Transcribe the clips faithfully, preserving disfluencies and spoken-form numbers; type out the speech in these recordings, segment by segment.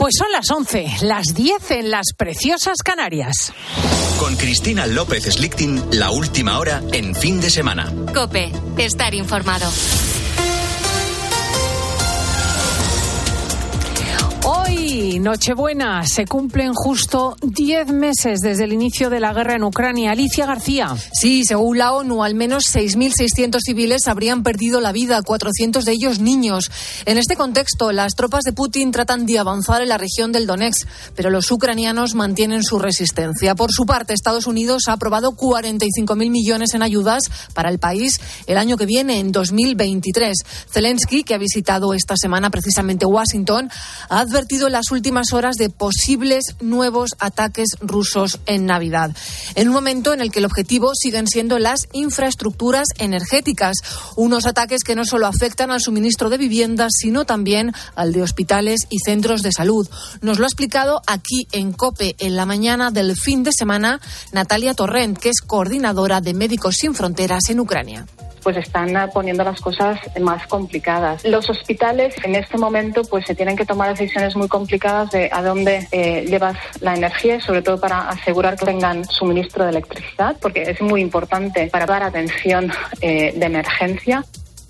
Pues son las once, las diez en las preciosas Canarias. Con Cristina López Slichting, la última hora en fin de semana. COPE, estar informado. Hoy, Nochebuena, se cumplen justo diez meses desde el inicio de la guerra en Ucrania. Alicia García. Sí, según la ONU, al menos seis mil seiscientos civiles habrían perdido la vida, cuatrocientos de ellos niños. En este contexto, las tropas de Putin tratan de avanzar en la región del Donetsk, pero los ucranianos mantienen su resistencia. Por su parte, Estados Unidos ha aprobado cuarenta y cinco mil millones en ayudas para el país el año que viene, en dos mil veintitrés. Zelensky, que ha visitado esta semana precisamente Washington, ha advertido en las últimas horas de posibles nuevos ataques rusos en Navidad, en un momento en el que el objetivo siguen siendo las infraestructuras energéticas, unos ataques que no solo afectan al suministro de viviendas, sino también al de hospitales y centros de salud. Nos lo ha explicado aquí en COPE en la mañana del fin de semana Natalia Torrent, que es coordinadora de Médicos Sin Fronteras en Ucrania. Pues están poniendo las cosas más complicadas. Los hospitales en este momento pues se tienen que tomar decisiones muy complicadas de a dónde eh, llevas la energía, sobre todo para asegurar que tengan suministro de electricidad, porque es muy importante para dar atención eh, de emergencia.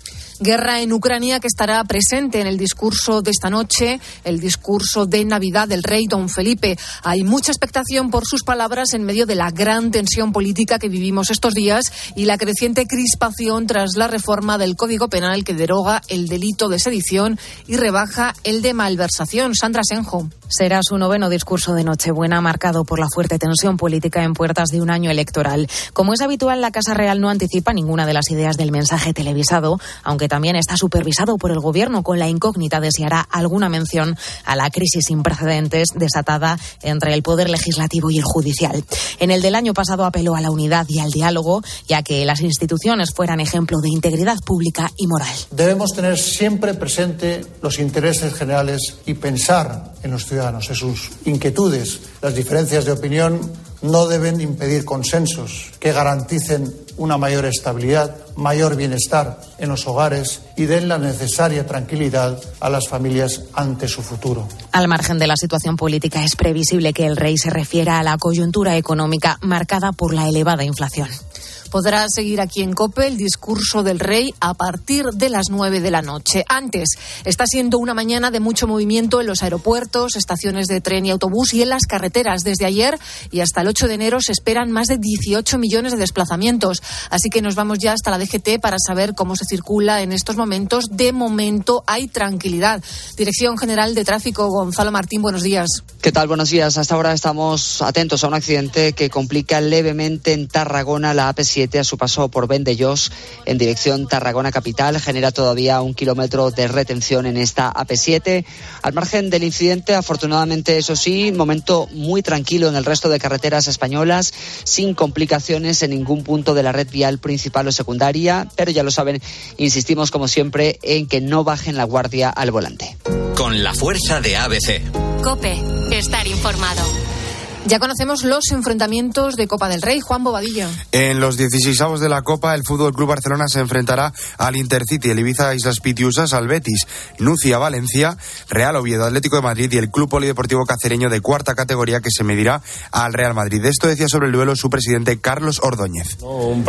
Guerra en Ucrania que estará presente en el discurso de esta noche, el discurso de Navidad del rey don Felipe. Hay mucha expectación por sus palabras en medio de la gran tensión política que vivimos estos días y la creciente crispación tras la reforma del Código Penal que deroga el delito de sedición y rebaja el de malversación. Sandra Senjo. Será su noveno discurso de Nochebuena, marcado por la fuerte tensión política en puertas de un año electoral. Como es habitual, la Casa Real no anticipa ninguna de las ideas del mensaje televisado, aunque también está supervisado por el Gobierno, con la incógnita de si hará alguna mención a la crisis sin precedentes desatada entre el Poder Legislativo y el Judicial. En el del año pasado apeló a la unidad y al diálogo, ya que las instituciones fueran ejemplo de integridad pública y moral. Debemos tener siempre presente los intereses generales y pensar en los ciudadanos, en sus inquietudes. Las diferencias de opinión no deben impedir consensos que garanticen una mayor estabilidad, mayor bienestar en los hogares y den la necesaria tranquilidad a las familias ante su futuro. Al margen de la situación política, es previsible que el rey se refiera a la coyuntura económica marcada por la elevada inflación. Podrá seguir aquí en COPE el discurso del rey a partir de las nueve de la noche. Antes, está siendo una mañana de mucho movimiento en los aeropuertos, estaciones de tren y autobús y en las carreteras. Desde ayer y hasta el ocho de enero se esperan más de dieciocho millones de desplazamientos. Así que nos vamos ya hasta la D G T para saber cómo se circula en estos momentos. De momento hay tranquilidad. Dirección General de Tráfico, Gonzalo Martín, buenos días. ¿Qué tal? Buenos días. Hasta ahora estamos atentos a un accidente que complica levemente en Tarragona la A P siete a su paso por Vandellós en dirección Tarragona capital. Genera todavía un kilómetro de retención en esta A P siete. Al margen del incidente, afortunadamente, eso sí, momento muy tranquilo en el resto de carreteras españolas, sin complicaciones en ningún punto de la red vial principal o secundaria, pero ya lo saben, insistimos como siempre en que no bajen la guardia al volante. Con la fuerza de A B C. COPE, estar informado. Ya conocemos los enfrentamientos de Copa del Rey. Juan Bobadilla. En los dieciseisavos de la Copa, el Fútbol Club Barcelona se enfrentará al Intercity, el Ibiza Islas Pitiusas, al Betis, Nucia Valencia, Real Oviedo, Atlético de Madrid y el Club Polideportivo Cacereño de cuarta categoría, que se medirá al Real Madrid. Esto decía sobre el duelo su presidente Carlos Ordóñez. No, un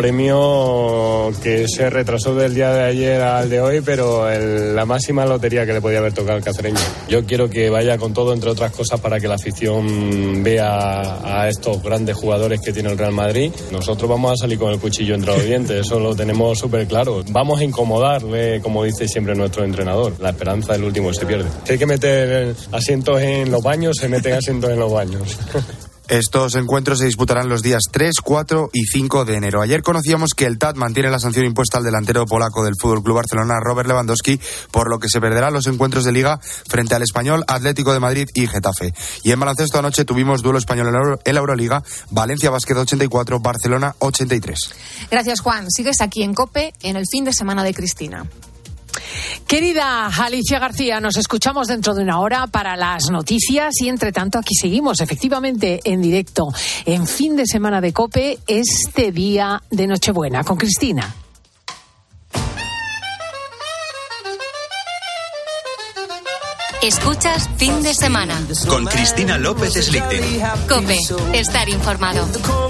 premio que se retrasó del día de ayer al de hoy, pero el, la máxima lotería que le podía haber tocado al cacereño. Yo quiero que vaya con todo, entre otras cosas, para que la afición vea a estos grandes jugadores que tiene el Real Madrid. Nosotros vamos a salir con el cuchillo entre los dientes, eso lo tenemos súper claro. Vamos a incomodarle, como dice siempre nuestro entrenador. La esperanza del último se pierde. Si hay que meter asientos en los baños, se meten asientos en los baños. Estos encuentros se disputarán los días tres, cuatro y cinco de enero. Ayer conocíamos que el T A D mantiene la sanción impuesta al delantero polaco del Fútbol Club Barcelona, Robert Lewandowski, por lo que se perderán los encuentros de Liga frente al Español, Atlético de Madrid y Getafe. Y en baloncesto anoche tuvimos duelo español en la, Euro, en la Euroliga, Valencia Basket ochenta y cuatro, Barcelona ochenta y tres. Gracias, Juan. Sigues aquí en COPE en el fin de semana de Cristina. Querida Alicia García, nos escuchamos dentro de una hora para las noticias y entre tanto aquí seguimos efectivamente en directo en fin de semana de COPE este día de Nochebuena con Cristina. Escuchas Fin de Semana. Con Cristina López Slichting. COPE. Estar informado.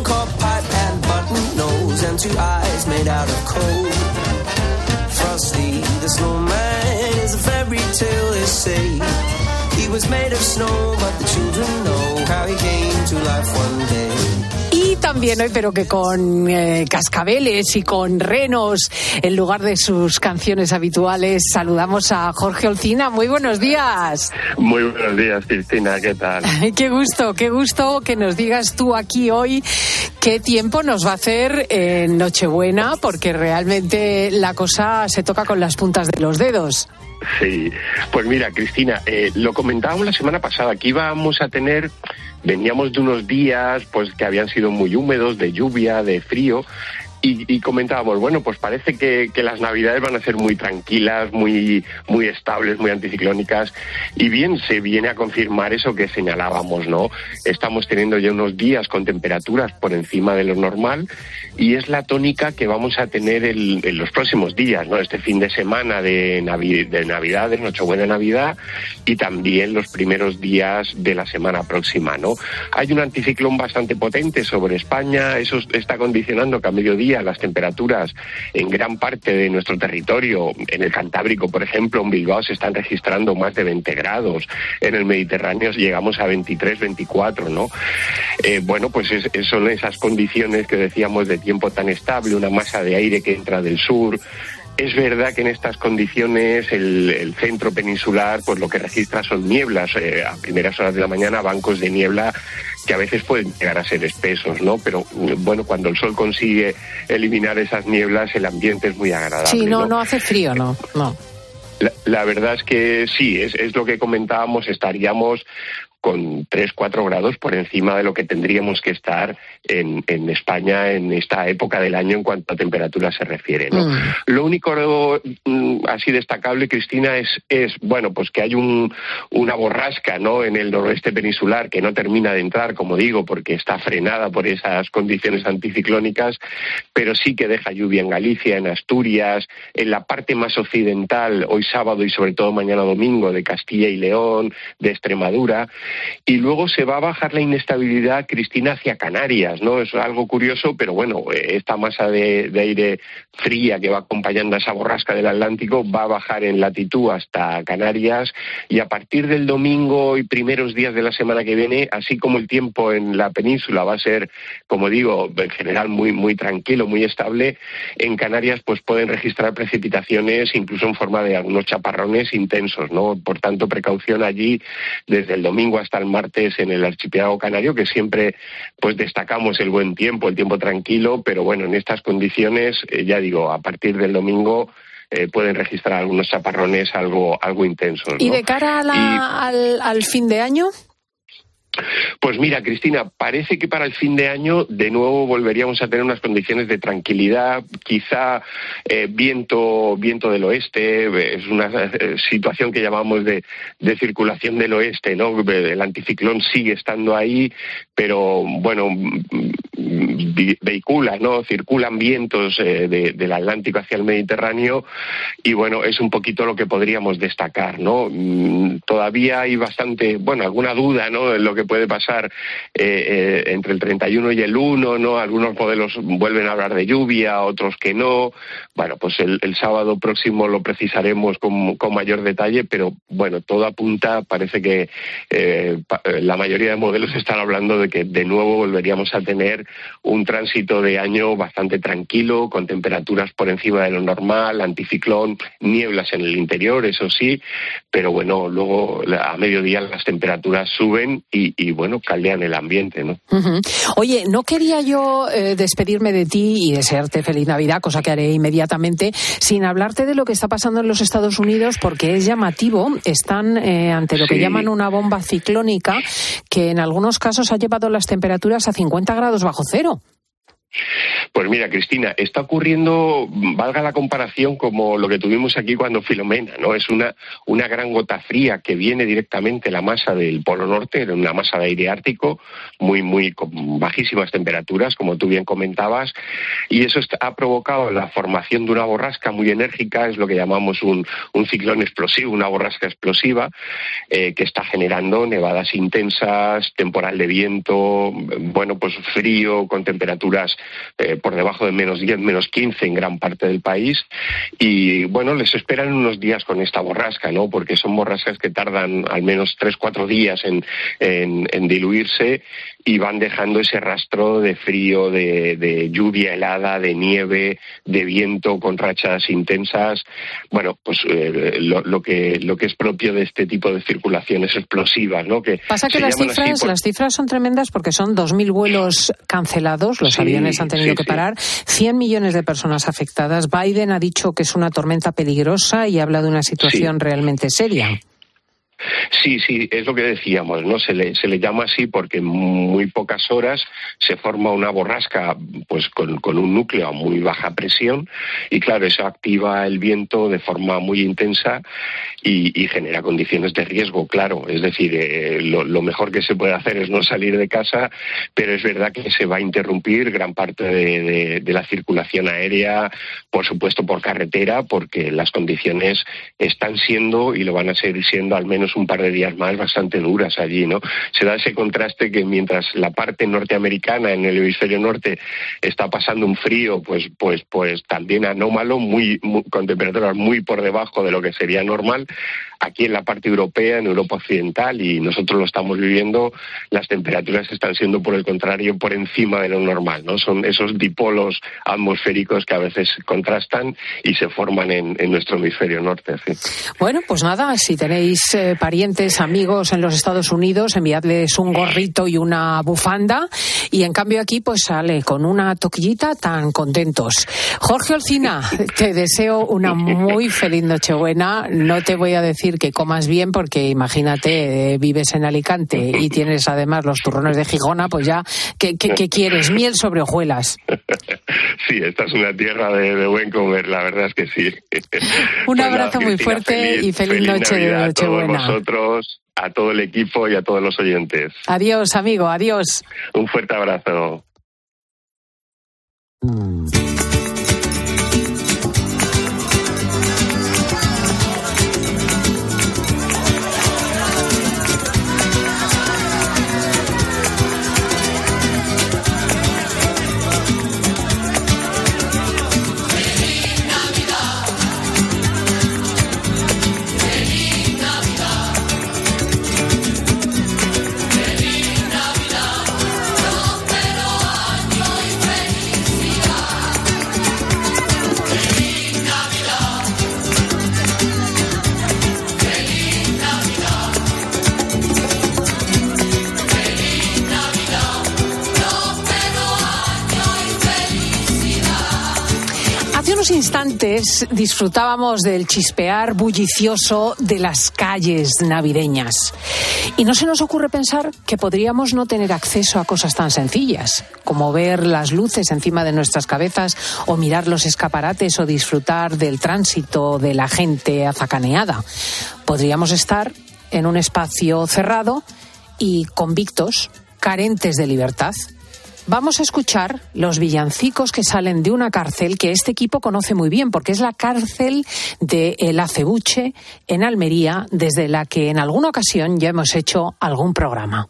Y también hoy, pero que con eh, cascabeles y con renos en lugar de sus canciones habituales, saludamos a Jorge Olcina. Muy buenos días. Muy buenos días, Cristina, ¿qué tal? Qué gusto, qué gusto que nos digas tú aquí hoy qué tiempo nos va a hacer en Nochebuena, porque realmente la cosa se toca con las puntas de los dedos. Sí, pues mira, Cristina, eh, lo comentábamos la semana pasada, que íbamos a tener, veníamos de unos días pues que habían sido muy húmedos, de lluvia, de frío, y, y comentábamos, bueno, pues parece que, que las Navidades van a ser muy tranquilas, muy, muy estables, muy anticiclónicas, y bien se viene a confirmar eso que señalábamos, ¿no? Estamos teniendo ya unos días con temperaturas por encima de lo normal, y es la tónica que vamos a tener el, en los próximos días, ¿no? Este fin de semana de, Navi, de Navidad, de Nochebuena Navidad, y también los primeros días de la semana próxima, ¿no? Hay un anticiclón bastante potente sobre España, eso está condicionando que a mediodía las temperaturas en gran parte de nuestro territorio, en el Cantábrico, por ejemplo, en Bilbao se están registrando más de veinte grados, en el Mediterráneo llegamos a veintitrés, veinticuatro, ¿no? Eh, bueno, pues es, son esas condiciones que decíamos de tiempo tan estable, una masa de aire que entra del sur. Es verdad que en estas condiciones el, el centro peninsular pues lo que registra son nieblas, eh, a primeras horas de la mañana bancos de niebla que a veces pueden llegar a ser espesos, ¿no? Pero bueno, cuando el sol consigue eliminar esas nieblas el ambiente es muy agradable. Sí, no, no, no hace frío, no, no. La, la verdad es que sí, es, es lo que comentábamos, estaríamos con tres, cuatro grados por encima de lo que tendríamos que estar en, en España en esta época del año en cuanto a temperatura se refiere, ¿no? Mm. Lo único mm, así destacable, Cristina, es, es bueno, pues que hay un, una borrasca, ¿no?, en el noroeste peninsular que no termina de entrar, como digo, porque está frenada por esas condiciones anticiclónicas, pero sí que deja lluvia en Galicia, en Asturias, en la parte más occidental, hoy sábado y sobre todo mañana domingo, de Castilla y León, de Extremadura. Y luego se va a bajar la inestabilidad, Cristina, hacia Canarias, ¿no? Es algo curioso, pero bueno, esta masa de, de aire fría que va acompañando a esa borrasca del Atlántico va a bajar en latitud hasta Canarias, y a partir del domingo y primeros días de la semana que viene, así como el tiempo en la península va a ser, como digo, en general muy, muy tranquilo, muy estable, en Canarias pues pueden registrar precipitaciones incluso en forma de algunos chaparrones intensos, ¿no? Por tanto, precaución allí desde el domingo hasta el martes en el archipiélago canario, que siempre pues destacamos el buen tiempo, el tiempo tranquilo, pero bueno, en estas condiciones, eh, ya digo, a partir del domingo eh, pueden registrar algunos chaparrones algo, algo intensos, ¿no? ¿Y de cara a la, y... al, al fin de año? Pues mira, Cristina, parece que para el fin de año de nuevo volveríamos a tener unas condiciones de tranquilidad, quizá eh, viento viento del oeste, es una eh, situación que llamamos de, de circulación del oeste, ¿no? El anticiclón sigue estando ahí, pero bueno, vehicula, ¿no? Circulan vientos eh, de, del Atlántico hacia el Mediterráneo, y bueno, es un poquito lo que podríamos destacar, ¿no? Todavía hay bastante, bueno, alguna duda, ¿no?, en lo que puede pasar eh, eh, entre el treinta y uno y el uno, ¿no? Algunos modelos vuelven a hablar de lluvia, otros que no. Bueno, pues el, el sábado próximo lo precisaremos con, con mayor detalle, pero bueno, todo apunta, parece que eh, la mayoría de modelos están hablando de que de nuevo volveríamos a tener un tránsito de año bastante tranquilo, con temperaturas por encima de lo normal, anticiclón, nieblas en el interior, eso sí, pero bueno, luego a mediodía las temperaturas suben y, y bueno, caldean el ambiente, ¿no? Uh-huh. Oye, no quería yo eh, despedirme de ti y desearte feliz Navidad, cosa que haré inmediatamente, sin hablarte de lo que está pasando en los Estados Unidos, porque es llamativo. Están eh, ante lo que sí. llaman una bomba ciclónica que en algunos casos ha llevado las temperaturas a cincuenta grados bajo cero. Pues mira, Cristina, está ocurriendo, valga la comparación, como lo que tuvimos aquí cuando Filomena, ¿no? Es una, una gran gota fría que viene directamente de la masa del Polo Norte, de una masa de aire ártico, muy, muy con bajísimas temperaturas, como tú bien comentabas, y eso está, ha provocado la formación de una borrasca muy enérgica, es lo que llamamos un, un ciclón explosivo, una borrasca explosiva, eh, que está generando nevadas intensas, temporal de viento, bueno, pues frío, con temperaturas Eh, por debajo de menos diez, menos quince en gran parte del país, y bueno, les esperan unos días con esta borrasca, ¿no? Porque son borrascas que tardan al menos tres, cuatro días en, en, en diluirse, y van dejando ese rastro de frío, de, de lluvia helada, de nieve, de viento con rachas intensas. Bueno, pues eh, lo, lo que lo que es propio de este tipo de circulaciones explosivas, ¿no? Que pasa que las cifras, por... las cifras son tremendas, porque son dos mil vuelos cancelados, los sí, aviones han tenido sí, que parar, sí. cien millones de personas afectadas. Biden ha dicho que es una tormenta peligrosa y habla de una situación sí. realmente seria. Sí, sí, es lo que decíamos, ¿no? Se le, se le llama así porque en muy pocas horas se forma una borrasca, pues con, con un núcleo a muy baja presión, y claro, eso activa el viento de forma muy intensa y, y genera condiciones de riesgo, claro. Es decir, eh, lo, lo mejor que se puede hacer es no salir de casa, pero es verdad que se va a interrumpir gran parte de, de, de la circulación aérea, por supuesto por carretera, porque las condiciones están siendo y lo van a seguir siendo al menos un par de días más bastante duras allí, ¿no? Se da ese contraste que mientras la parte norteamericana en el hemisferio norte está pasando un frío, pues pues pues también anómalo, muy, muy con temperaturas muy por debajo de lo que sería normal. Aquí en la parte europea, en Europa occidental, y nosotros lo estamos viviendo, las temperaturas están siendo, por el contrario, por encima de lo normal, ¿no? Son esos dipolos atmosféricos que a veces contrastan y se forman en, en nuestro hemisferio norte. ¿Sí? Bueno, pues nada, si tenéis eh, parientes, amigos en los Estados Unidos, enviadles un gorrito y una bufanda, y en cambio aquí pues sale con una toquillita, tan contentos. Jorge Olcina, te deseo una muy feliz Nochebuena. No te voy a decir que comas bien, porque imagínate, eh, vives en Alicante y tienes además los turrones de Gijona, pues ya, ¿qué, qué, qué quieres? Miel sobre hojuelas. Sí, esta es una tierra de, de buen comer, la verdad es que sí. Un pues abrazo nada, muy Cristina, fuerte feliz, y feliz, feliz noche de Nochebuena. A todos vosotros, a todo el equipo y a todos los oyentes. Adiós, amigo, adiós. Un fuerte abrazo. Instantes disfrutábamos del chispear bullicioso de las calles navideñas, y no se nos ocurre pensar que podríamos no tener acceso a cosas tan sencillas como ver las luces encima de nuestras cabezas, o mirar los escaparates, o disfrutar del tránsito de la gente azacaneada. Podríamos estar en un espacio cerrado y convictos, carentes de libertad. Vamos a escuchar los villancicos que salen de una cárcel que este equipo conoce muy bien, porque es la cárcel de El Acebuche, en Almería, desde la que en alguna ocasión ya hemos hecho algún programa.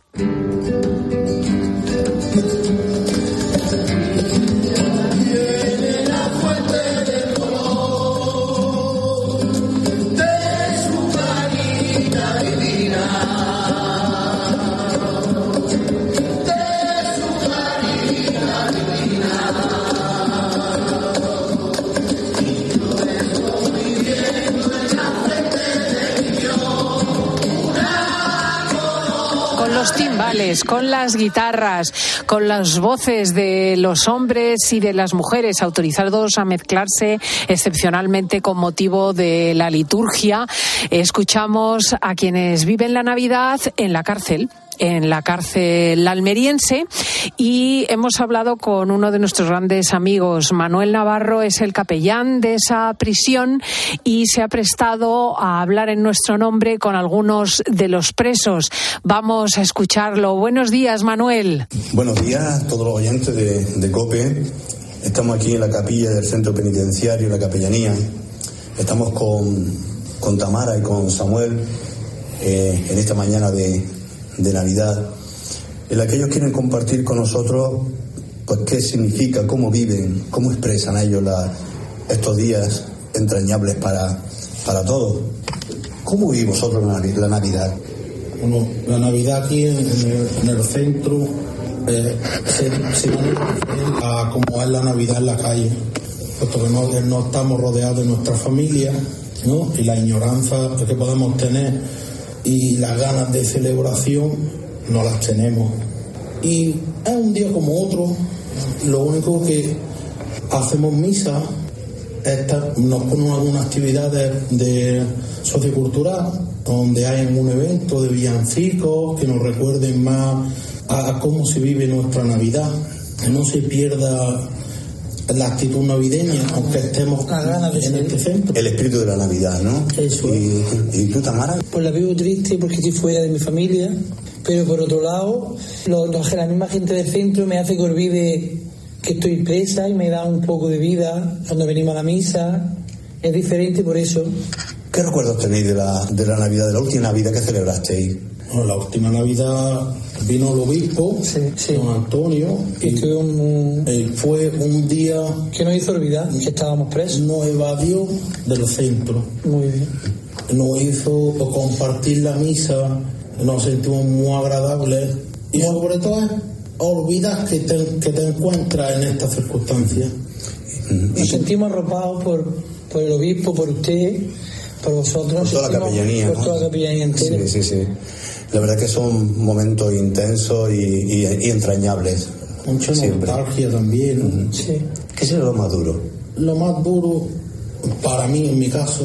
Los timbales, con las guitarras, con las voces de los hombres y de las mujeres autorizados a mezclarse excepcionalmente con motivo de la liturgia, escuchamos a quienes viven la Navidad en la cárcel, en la cárcel almeriense. Y hemos hablado con uno de nuestros grandes amigos. Manuel Navarro es el capellán de esa prisión y se ha prestado a hablar en nuestro nombre con algunos de los presos. Vamos a escucharlo. Buenos días, Manuel. Buenos días a todos los oyentes de, de COPE. Estamos aquí en la capilla del centro penitenciario, la capellanía. Estamos con, con Tamara y con Samuel eh, en esta mañana de, de Navidad, en la que ellos quieren compartir con nosotros pues qué significa, cómo viven, cómo expresan ellos la, estos días entrañables para, para todos. ¿Cómo vivís vosotros la, la Navidad? Bueno, la Navidad aquí en, en, el, en el centro eh, se, se a como es la Navidad en la calle, puesto que no, no estamos rodeados de nuestra familia, ¿no? Y la ignorancia que podemos tener y las ganas de celebración no las tenemos. Y es un día como otro. Lo único que hacemos misa, esta, nos ponen algunas actividades de sociocultural, donde hay un evento de villancicos que nos recuerden más a, a cómo se vive nuestra Navidad, que no se pierda la actitud navideña, aunque estemos en este centro. El espíritu de la Navidad, ¿no? Eso. ¿Y, y tú, Tamara? Pues la vivo triste porque estoy fuera de mi familia, pero por otro lado, lo, lo, la misma gente del centro me hace que olvide que estoy presa y me da un poco de vida cuando venimos a la misa. Es diferente por eso. ¿Qué recuerdos tenéis de la, de la Navidad, de la última Navidad que celebrasteis? Bueno, la última Navidad vino el obispo, sí, sí. Don Antonio, y, y un, eh, fue un día que nos hizo olvidar que estábamos presos. Nos evadió del centro. Muy bien. Nos hizo compartir la misa, nos sentimos muy agradables y sobre todo olvidar que te, que te encuentras en estas circunstancias. Nos sentimos arropados por, por el obispo, por usted, por vosotros. Por toda la capellanía. Por ¿no? toda la capellanía entera. Sí, sí, sí. La verdad que son momentos intensos y, y, y entrañables. Mucha nostalgia también. Uh-huh. Sí. ¿Qué será lo más duro? Lo más duro, para mí, en mi caso,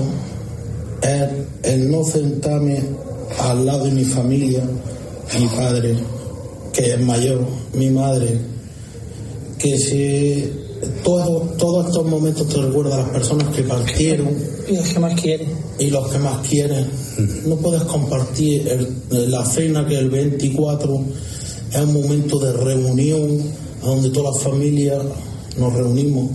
es el no sentarme al lado de mi familia, mi padre, que es mayor, mi madre, que si todos, todos estos momentos te recuerdan a las personas que partieron y los que más quieren y los que más quieren. No puedes compartir el, la cena, que el veinticuatro es un momento de reunión donde toda la familia nos reunimos,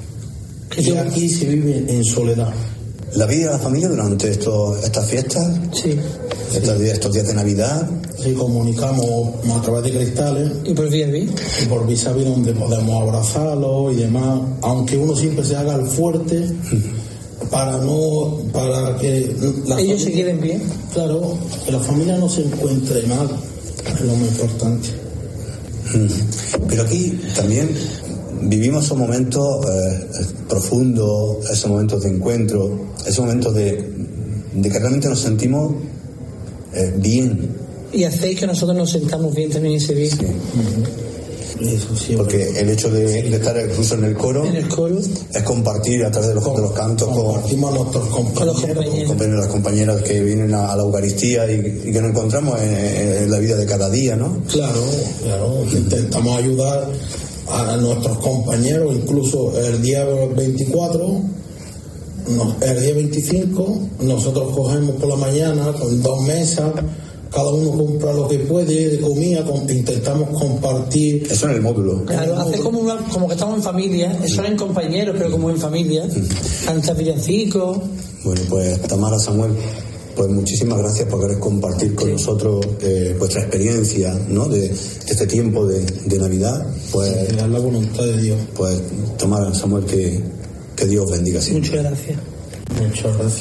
y aquí se vive en soledad. ¿La vida de la familia durante estos, estas fiestas? Sí. Estos, sí. días, estos días de Navidad. Sí, comunicamos a través de cristales. ¿Y por vis a vis? Y por vis a vis, donde podemos abrazarlos y demás. Aunque uno siempre se haga el fuerte para no para que la ellos familia, se queden bien. Claro, que la familia no se encuentre mal, es lo más importante. Pero aquí también vivimos esos momentos eh, profundos, esos momentos de encuentro, esos momentos de, de que realmente nos sentimos eh, bien. Y hacéis que nosotros nos sentamos bien también ese día. Sí. Uh-huh. Eso sí, porque el hecho de, de estar incluso en el coro, en el coro es compartir a través de los, con, de los cantos compartimos con, nuestros compañeros, con los compañeros. con las compañeras que vienen a, a la Eucaristía y, y que nos encontramos en, en la vida de cada día, ¿no? Claro, claro, intentamos ayudar a nuestros compañeros, incluso el día veinticuatro, el día veinticinco, nosotros cogemos por la mañana con dos mesas, cada uno compra lo que puede de comida, intentamos compartir. Eso en el módulo. Claro, hace como, una, como que estamos en familia, eso no en compañeros, pero como en familia, cantar villancicos. Bueno, pues Tamara, Samuel, pues muchísimas gracias por querer compartir con sí. nosotros eh, vuestra experiencia, ¿no? de, de este tiempo de, de Navidad. Pues sí, la voluntad de Dios. Pues Tamara, Samuel, que, que Dios bendiga siempre. Muchas gracias. Muchas gracias.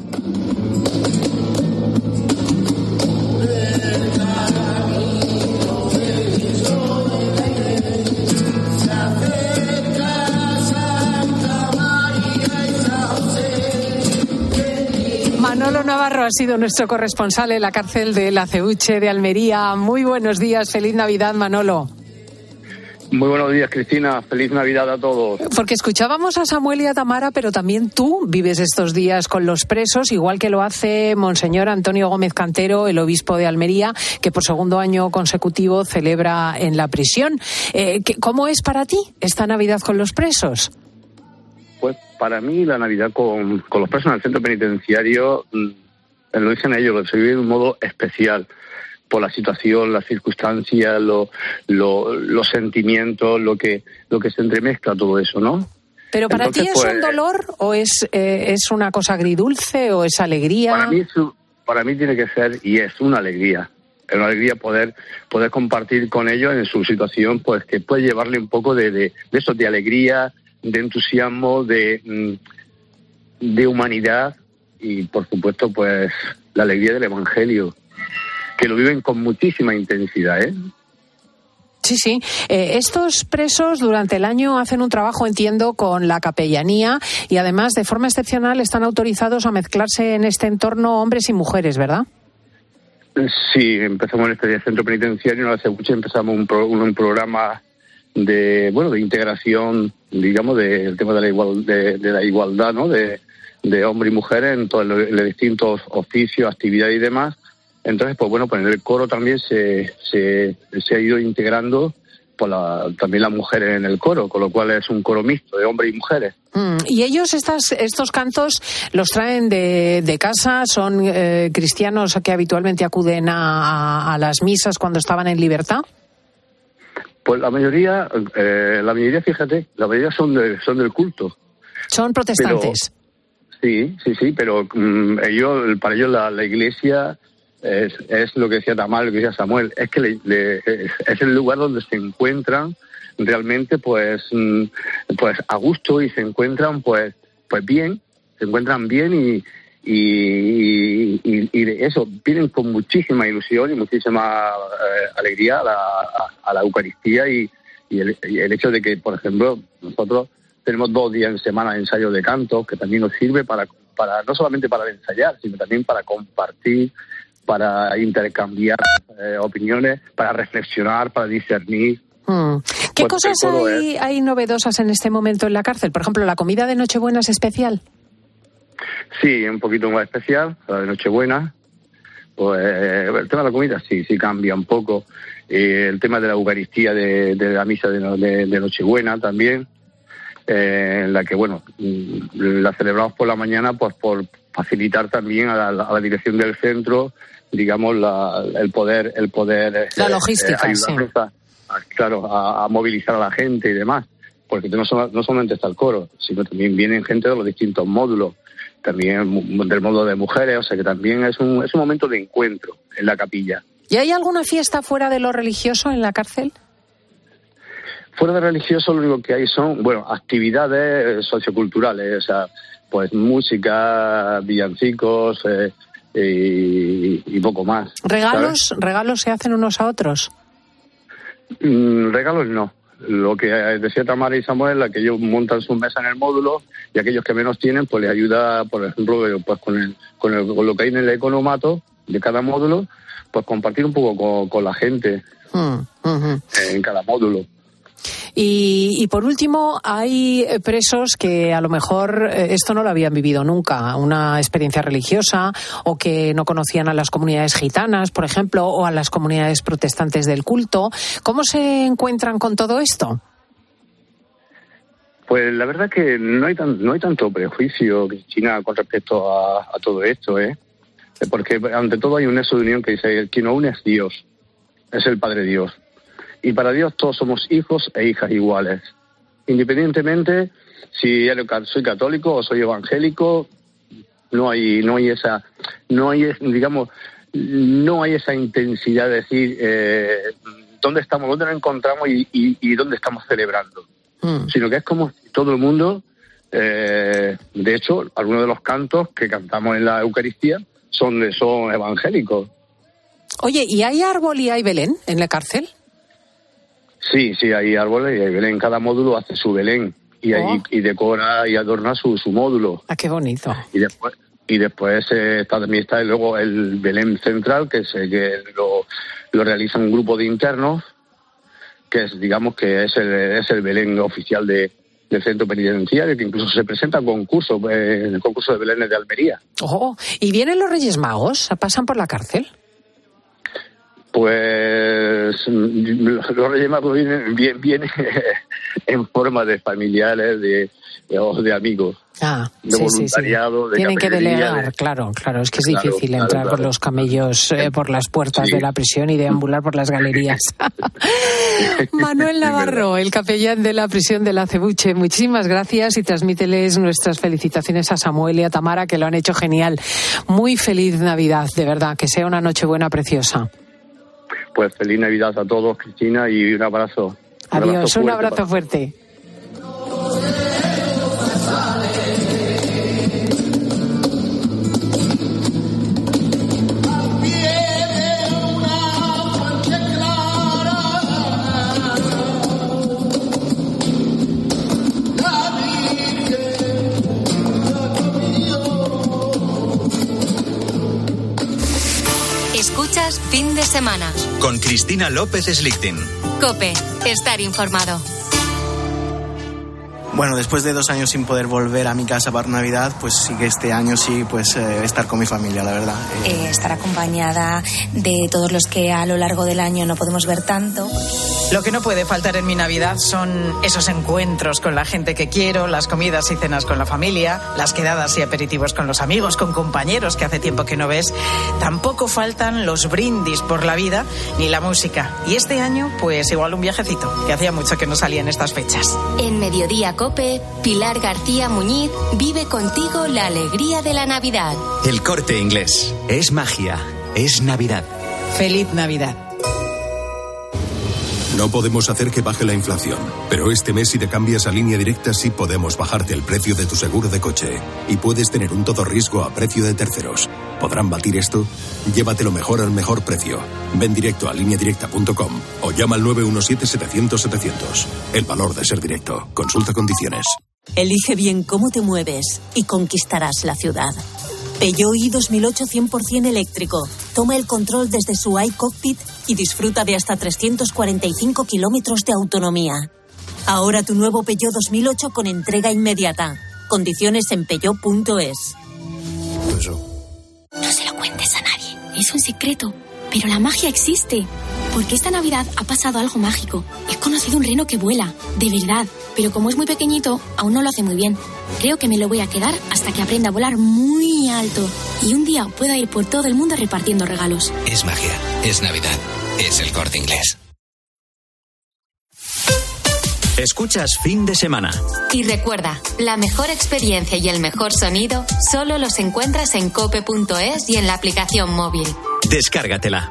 Manolo Navarro ha sido nuestro corresponsal en la cárcel de la Ceuche de Almería. Muy buenos días, feliz Navidad, Manolo. Muy buenos días, Cristina. Feliz Navidad a todos. Porque escuchábamos a Samuel y a Tamara, pero también tú vives estos días con los presos, igual que lo hace Monseñor Antonio Gómez Cantero, el obispo de Almería, que por segundo año consecutivo celebra en la prisión. Eh, ¿Cómo es para ti esta Navidad con los presos? Pues para mí la Navidad con, con los presos en el centro penitenciario, lo dicen ellos, se vive de un modo especial. Por la situación, las circunstancias, lo, lo, los sentimientos, lo que lo que se entremezcla todo eso, ¿no? Pero para Entonces, ti es pues, un dolor o es eh, es una cosa agridulce o es alegría. Para mí, para mí tiene que ser y es una alegría, es una alegría poder poder compartir con ellos en su situación, pues que puede llevarle un poco de de, de eso, de alegría, de entusiasmo, de de humanidad y por supuesto, pues la alegría del Evangelio, que lo viven con muchísima intensidad, ¿eh? Sí, sí. Eh, estos presos durante el año hacen un trabajo, entiendo, con la capellanía y además, de forma excepcional, están autorizados a mezclarse en este entorno hombres y mujeres, ¿verdad? Sí, empezamos en este centro penitenciario, no hace mucho empezamos un, pro, un, un programa de, bueno, de integración, digamos, del tema de la, igual, de, de la igualdad, ¿no? De, de hombres y mujeres en todos los, los distintos oficios, actividades y demás. Entonces, pues bueno, pues en el coro también se, se, se ha ido integrando por la, también las mujeres en el coro, con lo cual es un coro mixto de hombres y mujeres. Mm, y ellos estas, estos cantos los traen de, de casa, son eh, cristianos que habitualmente acuden a, a las misas cuando estaban en libertad. Pues la mayoría, eh, la mayoría, fíjate, la mayoría son, de, son del culto. Son protestantes. Pero, sí, sí, sí, pero um, ellos, para ellos la, la iglesia... Es, es lo que decía Tamara, lo que decía Samuel, es que le, le, es el lugar donde se encuentran realmente pues pues a gusto y se encuentran pues pues bien, se encuentran bien y y, y, y de eso vienen con muchísima ilusión y muchísima eh, alegría a la, a, a la Eucaristía y, y, el, y el hecho de que, por ejemplo, nosotros tenemos dos días en semana de ensayo de canto, que también nos sirve para, para no solamente para ensayar, sino también para compartir, para intercambiar eh, opiniones, para reflexionar, para discernir. Mm. ¿Qué pues cosas hay, es... hay novedosas en este momento en la cárcel? Por ejemplo, ¿la comida de Nochebuena es especial? Sí, un poquito más especial, la de Nochebuena. Pues, el tema de la comida sí, sí cambia un poco. Eh, el tema de la Eucaristía, de, de la misa de, de, de Nochebuena también, eh, en la que, bueno, la celebramos por la mañana pues por facilitar también a la, a la dirección del centro, digamos, la, el poder, el poder la logística, eh, sí. a, a, claro, a, a movilizar a la gente y demás, porque no, son, no solamente está el coro, sino también vienen gente de los distintos módulos, también del módulo de mujeres, o sea que también es un, es un momento de encuentro en la capilla. ¿Y hay alguna fiesta fuera de lo religioso en la cárcel? Fuera de religioso lo único que hay son, bueno, actividades socioculturales, o sea, pues música, villancicos eh, y, y poco más. ¿Regalos ¿sabes? ¿Regalos se hacen unos a otros? Mm, regalos no. Lo que decía Tamara y Samuel, la que ellos montan su mesa en el módulo y aquellos que menos tienen, pues les ayuda, por ejemplo, pues con, el, con, el, con lo que hay en el economato de cada módulo, pues compartir un poco con, con la gente mm, uh-huh. en cada módulo. Y, y por último, hay presos que a lo mejor esto no lo habían vivido nunca, una experiencia religiosa, o que no conocían a las comunidades gitanas, por ejemplo, o a las comunidades protestantes del culto. ¿Cómo se encuentran con todo esto? Pues la verdad que no hay tan, no hay tanto prejuicio, Cristina, con respecto a, a todo esto, ¿eh? Porque ante todo hay un nexo de unión que dice, quien nos une es Dios, es el Padre Dios. Y para Dios todos somos hijos e hijas iguales. Independientemente si soy católico o soy evangélico, no hay, no hay esa, no hay, digamos, no hay esa intensidad de decir eh, dónde estamos, dónde nos encontramos y, y, y dónde estamos celebrando. Mm. Sino que es como todo el mundo, eh, de hecho, algunos de los cantos que cantamos en la Eucaristía son, son evangélicos. Oye, ¿y hay árbol y hay Belén en la cárcel? Sí, sí, hay árboles y hay Belén. Cada módulo hace su Belén y, oh. y, y decora y adorna su, su módulo. Ah, qué bonito. Y después y después eh, está, también está luego el Belén central, que, se, que lo, lo realiza un grupo de internos que es, digamos, que es el, es el Belén oficial de, del centro penitenciario, que incluso se presenta en concurso, eh, en el concurso de Belenes de Almería. Oh, ¿y vienen los Reyes Magos? ¿Pasan por la cárcel? Pues los Reyes Magos vienen, vienen, vienen en forma de familiares, de, de, de amigos. Ah, de sí, voluntariado, sí, sí. de Tienen que delegar, de... claro, claro, es que es claro, difícil claro, entrar claro. por los camellos, eh, por las puertas Sí. de la prisión y deambular por las galerías. Manuel Navarro, el capellán de la prisión de la Acebuche, muchísimas gracias y transmíteles nuestras felicitaciones a Samuel y a Tamara, que lo han hecho genial. Muy feliz Navidad, de verdad, que sea una Nochebuena preciosa. Pues feliz Navidad a todos, Cristina, y un abrazo. Un Adiós, abrazo un fuerte abrazo para- fuerte. Escuchas Fin de Semana. Con Cristina López Slichting. COPE. Estar informado. Bueno, después de dos años sin poder volver a mi casa para Navidad, pues sí que este año sí, pues eh, estar con mi familia, la verdad. Eh, Eh, estar acompañada de todos los que a lo largo del año no podemos ver tanto. Lo que no puede faltar en mi Navidad son esos encuentros con la gente que quiero, las comidas y cenas con la familia, las quedadas y aperitivos con los amigos, con compañeros que hace tiempo que no ves. Tampoco faltan los brindis por la vida ni la música. Y este año, pues igual un viajecito, que hacía mucho que no salía en estas fechas. En Mediodía COPE, Pilar García Muñiz vive contigo la alegría de la Navidad. El Corte Inglés. Es magia. Es Navidad. Feliz Navidad. No podemos hacer que baje la inflación, pero este mes si te cambias a Línea Directa sí podemos bajarte el precio de tu seguro de coche y puedes tener un todo riesgo a precio de terceros. ¿Podrán batir esto? Llévatelo mejor al mejor precio. Ven directo a línea directa punto com o llama al nueve uno siete, setecientos, setecientos. El valor de ser directo. Consulta condiciones. Elige bien cómo te mueves y conquistarás la ciudad. Peugeot i dos mil ocho cien por ciento eléctrico. Toma el control desde su iCockpit y disfruta de hasta trescientos cuarenta y cinco kilómetros de autonomía. Ahora tu nuevo Peugeot dos mil ocho con entrega inmediata. Condiciones en peugeot punto es. No se lo cuentes a nadie, es un secreto. Pero la magia existe, porque esta Navidad ha pasado algo mágico. He conocido un reno que vuela, de verdad, pero como es muy pequeñito, aún no lo hace muy bien. Creo que me lo voy a quedar hasta que aprenda a volar muy alto y un día pueda ir por todo el mundo repartiendo regalos. Es magia. Es Navidad. Es el Corte Inglés. Escuchas Fin de Semana. Y recuerda, la mejor experiencia y el mejor sonido solo los encuentras en cope punto es y en la aplicación móvil. Descárgatela.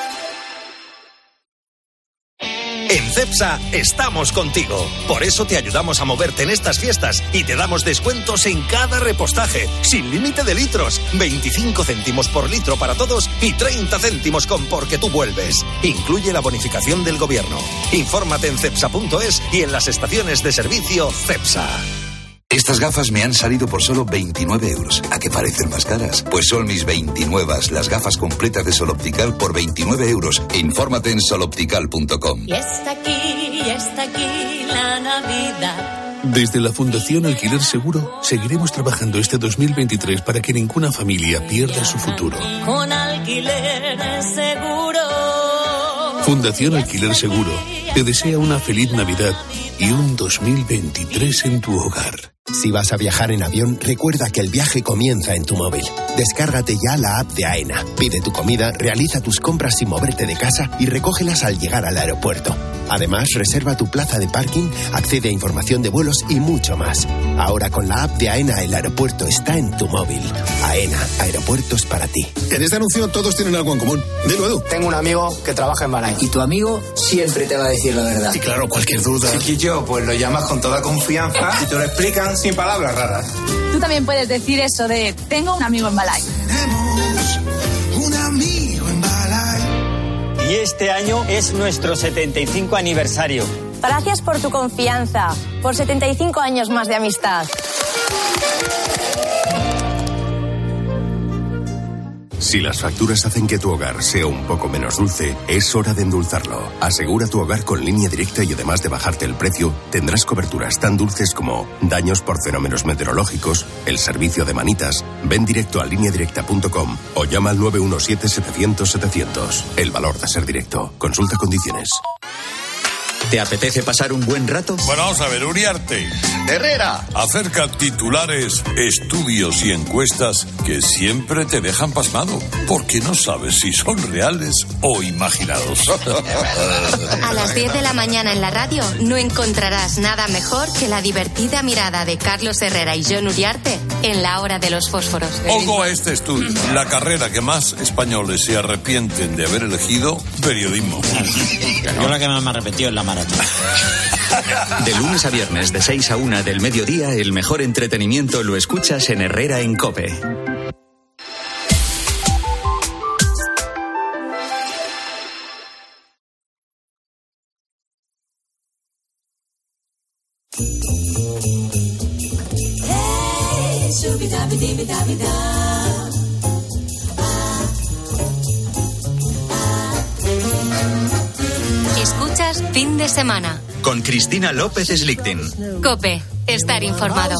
En Cepsa estamos contigo. Por eso te ayudamos a moverte en estas fiestas y te damos descuentos en cada repostaje, sin límite de litros, veinticinco céntimos por litro para todos y treinta céntimos con Porque tú vuelves. Incluye la bonificación del gobierno. Infórmate en cepsa punto es y en las estaciones de servicio Cepsa. Estas gafas me han salido por solo veintinueve euros. ¿A qué parecen más caras? Pues son mis veintinuevas, las gafas completas de Sol Optical por veintinueve euros. Infórmate en sol optical punto com. Y está aquí, y está aquí la Navidad. Desde la Fundación Alquiler Seguro seguiremos trabajando este dos mil veintitrés para que ninguna familia pierda su futuro. Con Alquiler Seguro. Fundación Alquiler Seguro te desea una feliz Navidad y un dos mil veintitrés en tu hogar. Si vas a viajar en avión, recuerda que el viaje comienza en tu móvil. Descárgate ya la app de AENA. Pide tu comida, realiza tus compras sin moverte de casa y recógelas al llegar al aeropuerto. Además, reserva tu plaza de parking, accede a información de vuelos y mucho más. Ahora con la app de AENA el aeropuerto está en tu móvil. AENA, aeropuertos para ti. En este anuncio todos tienen algo en común. Dilo, Edu. Tengo un amigo que trabaja en Balay. Y tu amigo siempre te va a decir la verdad. Y claro, cualquier duda. Chiquillo, pues lo llamas con toda confianza y te lo explican sin palabras raras. Tú también puedes decir eso de tengo un amigo en Balay. Tenemos un amigo en Balay. Y este año es nuestro setenta y cinco aniversario. Gracias por tu confianza, por setenta y cinco años más de amistad. Si las facturas hacen que tu hogar sea un poco menos dulce, es hora de endulzarlo. Asegura tu hogar con Línea Directa y además de bajarte el precio, tendrás coberturas tan dulces como daños por fenómenos meteorológicos, el servicio de manitas. Ven directo a línea directa punto com o llama al nueve uno siete, setecientos, setecientos. El valor de ser directo. Consulta condiciones. ¿Te apetece pasar un buen rato? Bueno, vamos a ver, Uriarte. Herrera. Acerca titulares, estudios y encuestas que siempre te dejan pasmado, porque no sabes si son reales o imaginados. A las diez de la mañana en la radio no encontrarás nada mejor que la divertida mirada de Carlos Herrera y Jon Uriarte en la hora de los fósforos. Ojo a este estudio. La carrera que más españoles se arrepienten de haber elegido, periodismo. Yo la que más me arrepentido es la maratón. De lunes a viernes, de seis a una del mediodía, el mejor entretenimiento lo escuchas en Herrera en COPE. Escuchas Fin de Semana con Cristina López Slichting. COPE, estar informado.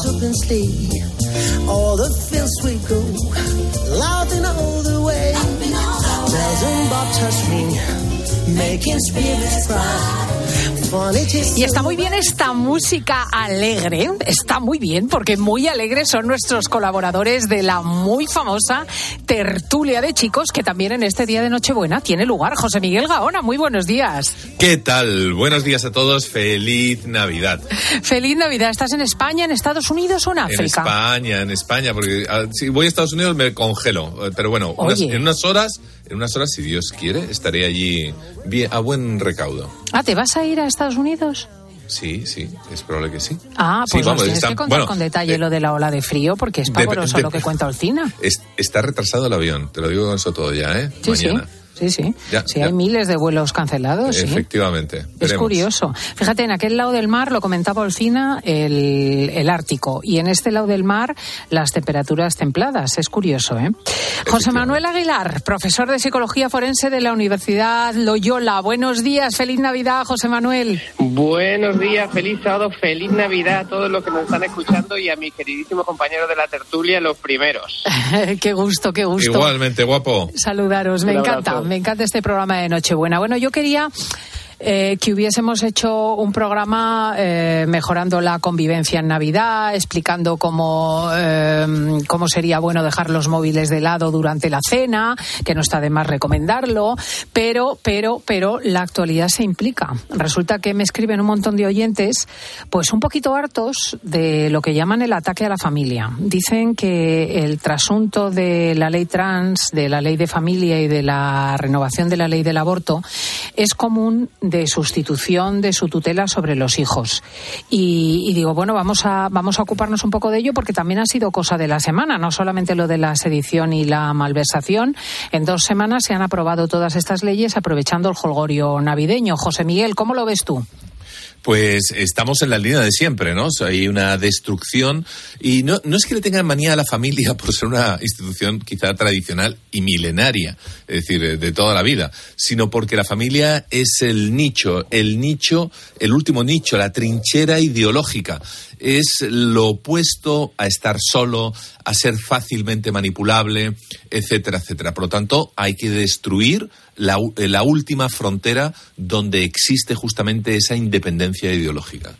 Y está muy bien esta música alegre, está muy bien, porque muy alegres son nuestros colaboradores de la muy famosa tertulia de chicos, que también en este día de Nochebuena tiene lugar. José Miguel Gaona, muy buenos días. ¿Qué tal? Buenos días a todos, feliz Navidad. Feliz Navidad. ¿Estás en España, en Estados Unidos o en África? En España, en España, porque si voy a Estados Unidos me congelo, pero bueno, unas, en unas horas, en unas horas, si Dios quiere, estaré allí bien, a buen recaudo. Ah, ¿te vas a ir a Estados Unidos? Sí, sí, es probable que sí. Ah, pues sí, vamos, nos tienes está, que contar bueno, con detalle eh, lo de la ola de frío, porque es pavoroso de, de, lo que cuenta Olcina. Es, está retrasado el avión, te lo digo eso todo ya, ¿eh? Sí, Mañana. Sí. Sí, sí. Ya, sí, ya. Hay miles de vuelos cancelados. Efectivamente. ¿Sí? Veremos. Es curioso. Fíjate, en aquel lado del mar, lo comentaba Olcina, el, el Ártico. Y en este lado del mar, las temperaturas templadas. Es curioso, ¿eh? José Manuel Aguilar, profesor de Psicología Forense de la Universidad Loyola. Buenos días, feliz Navidad, José Manuel. Buenos días, feliz sábado, feliz Navidad a todos los que nos están escuchando y a mis queridísimos compañeros de la tertulia, los primeros. Qué gusto, qué gusto. Igualmente, guapo. Saludaros, me encanta, me encanta este programa de Nochebuena. Bueno, yo quería eh, que hubiésemos hecho un programa eh, mejorando la convivencia en Navidad, explicando cómo, eh, cómo sería bueno dejar los móviles de lado durante la cena, que no está de más recomendarlo, pero, pero, pero la actualidad se implica. Resulta que me escriben un montón de oyentes, pues un poquito hartos de lo que llaman el ataque a la familia. Dicen que el trasunto de la ley trans, de la ley de familia y de la renovación de la ley del aborto es común de sustitución de su tutela sobre los hijos. Y, y digo, bueno, vamos a, vamos a ocuparnos un poco de ello, porque también ha sido cosa de la semana, no solamente lo de la sedición y la malversación. En dos semanas se han aprobado todas estas leyes aprovechando el jolgorio navideño. José Miguel, ¿cómo lo ves tú? Pues estamos en la línea de siempre, ¿no? Hay una destrucción y no, no es que le tengan manía a la familia por ser una institución quizá tradicional y milenaria, es decir, de toda la vida, sino porque la familia es el nicho, el nicho, el último nicho, la trinchera ideológica. Es lo opuesto a estar solo, a ser fácilmente manipulable, etcétera, etcétera. Por lo tanto, hay que destruir la, la última frontera donde existe justamente esa independencia ideológica.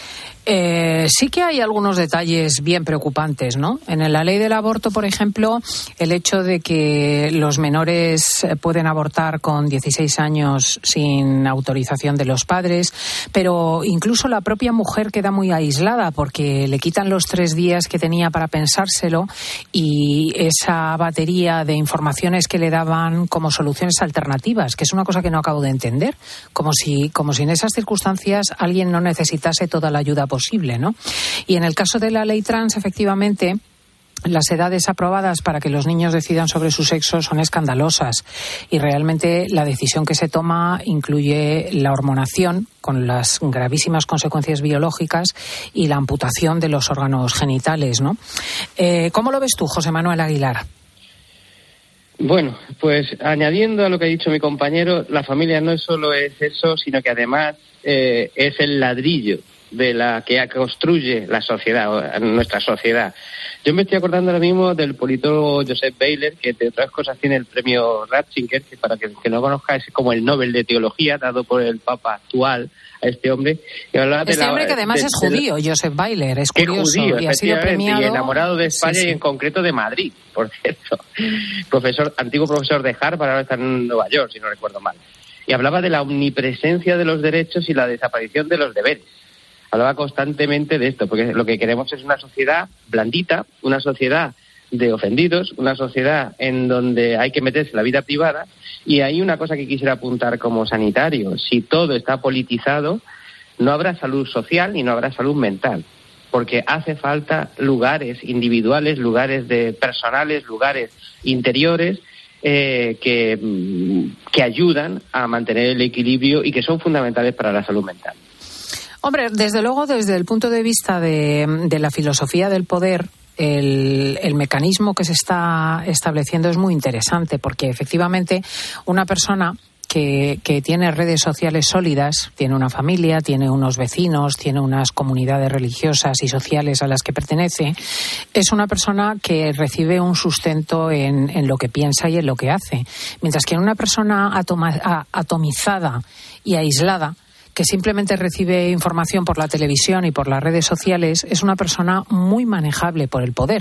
Eh, sí que hay algunos detalles bien preocupantes, ¿no? En la ley del aborto, por ejemplo, el hecho de que los menores pueden abortar con dieciséis años sin autorización de los padres, pero incluso la propia mujer queda muy aislada porque le quitan los tres días que tenía para pensárselo y esa batería de informaciones que le daban como soluciones alternativas, que es una cosa que no acabo de entender, como si, como si en esas circunstancias alguien no necesitase toda la ayuda posible, ¿no? Y en el caso de la ley trans, efectivamente, las edades aprobadas para que los niños decidan sobre su sexo son escandalosas y realmente la decisión que se toma incluye la hormonación con las gravísimas consecuencias biológicas y la amputación de los órganos genitales, ¿no? Eh, ¿Cómo lo ves tú, José Manuel Aguilar? Bueno, pues añadiendo a lo que ha dicho mi compañero, la familia no solo es eso, sino que además eh, es el ladrillo de la que construye la sociedad, nuestra sociedad. Yo me estoy acordando ahora mismo del politólogo Joseph Weiler, que entre otras cosas tiene el premio Ratzinger, que para que, que no conozca es como el Nobel de Teología dado por el Papa actual a este hombre. Que hablaba de este la, hombre que además de, es judío, de, Joseph Weiler, es curioso, judío, y ha sido premiado. Y enamorado de España, sí, sí. Y en concreto de Madrid, por cierto. Profesor, antiguo profesor de Harvard, ahora está en Nueva York, si no recuerdo mal. Y hablaba de la omnipresencia de los derechos y la desaparición de los deberes. Hablaba constantemente de esto, porque lo que queremos es una sociedad blandita, una sociedad de ofendidos, una sociedad en donde hay que meterse en la vida privada. Y hay una cosa que quisiera apuntar como sanitario: si todo está politizado, no habrá salud social y no habrá salud mental, porque hace falta lugares individuales, lugares de personales, lugares interiores eh, que, que ayudan a mantener el equilibrio y que son fundamentales para la salud mental. Hombre, desde luego, desde el punto de vista de, de la filosofía del poder, el, el mecanismo que se está estableciendo es muy interesante, porque efectivamente una persona que, que tiene redes sociales sólidas, tiene una familia, tiene unos vecinos, tiene unas comunidades religiosas y sociales a las que pertenece, es una persona que recibe un sustento en, en lo que piensa y en lo que hace. Mientras que una persona atoma, a, atomizada y aislada, que simplemente recibe información por la televisión y por las redes sociales, es una persona muy manejable por el poder.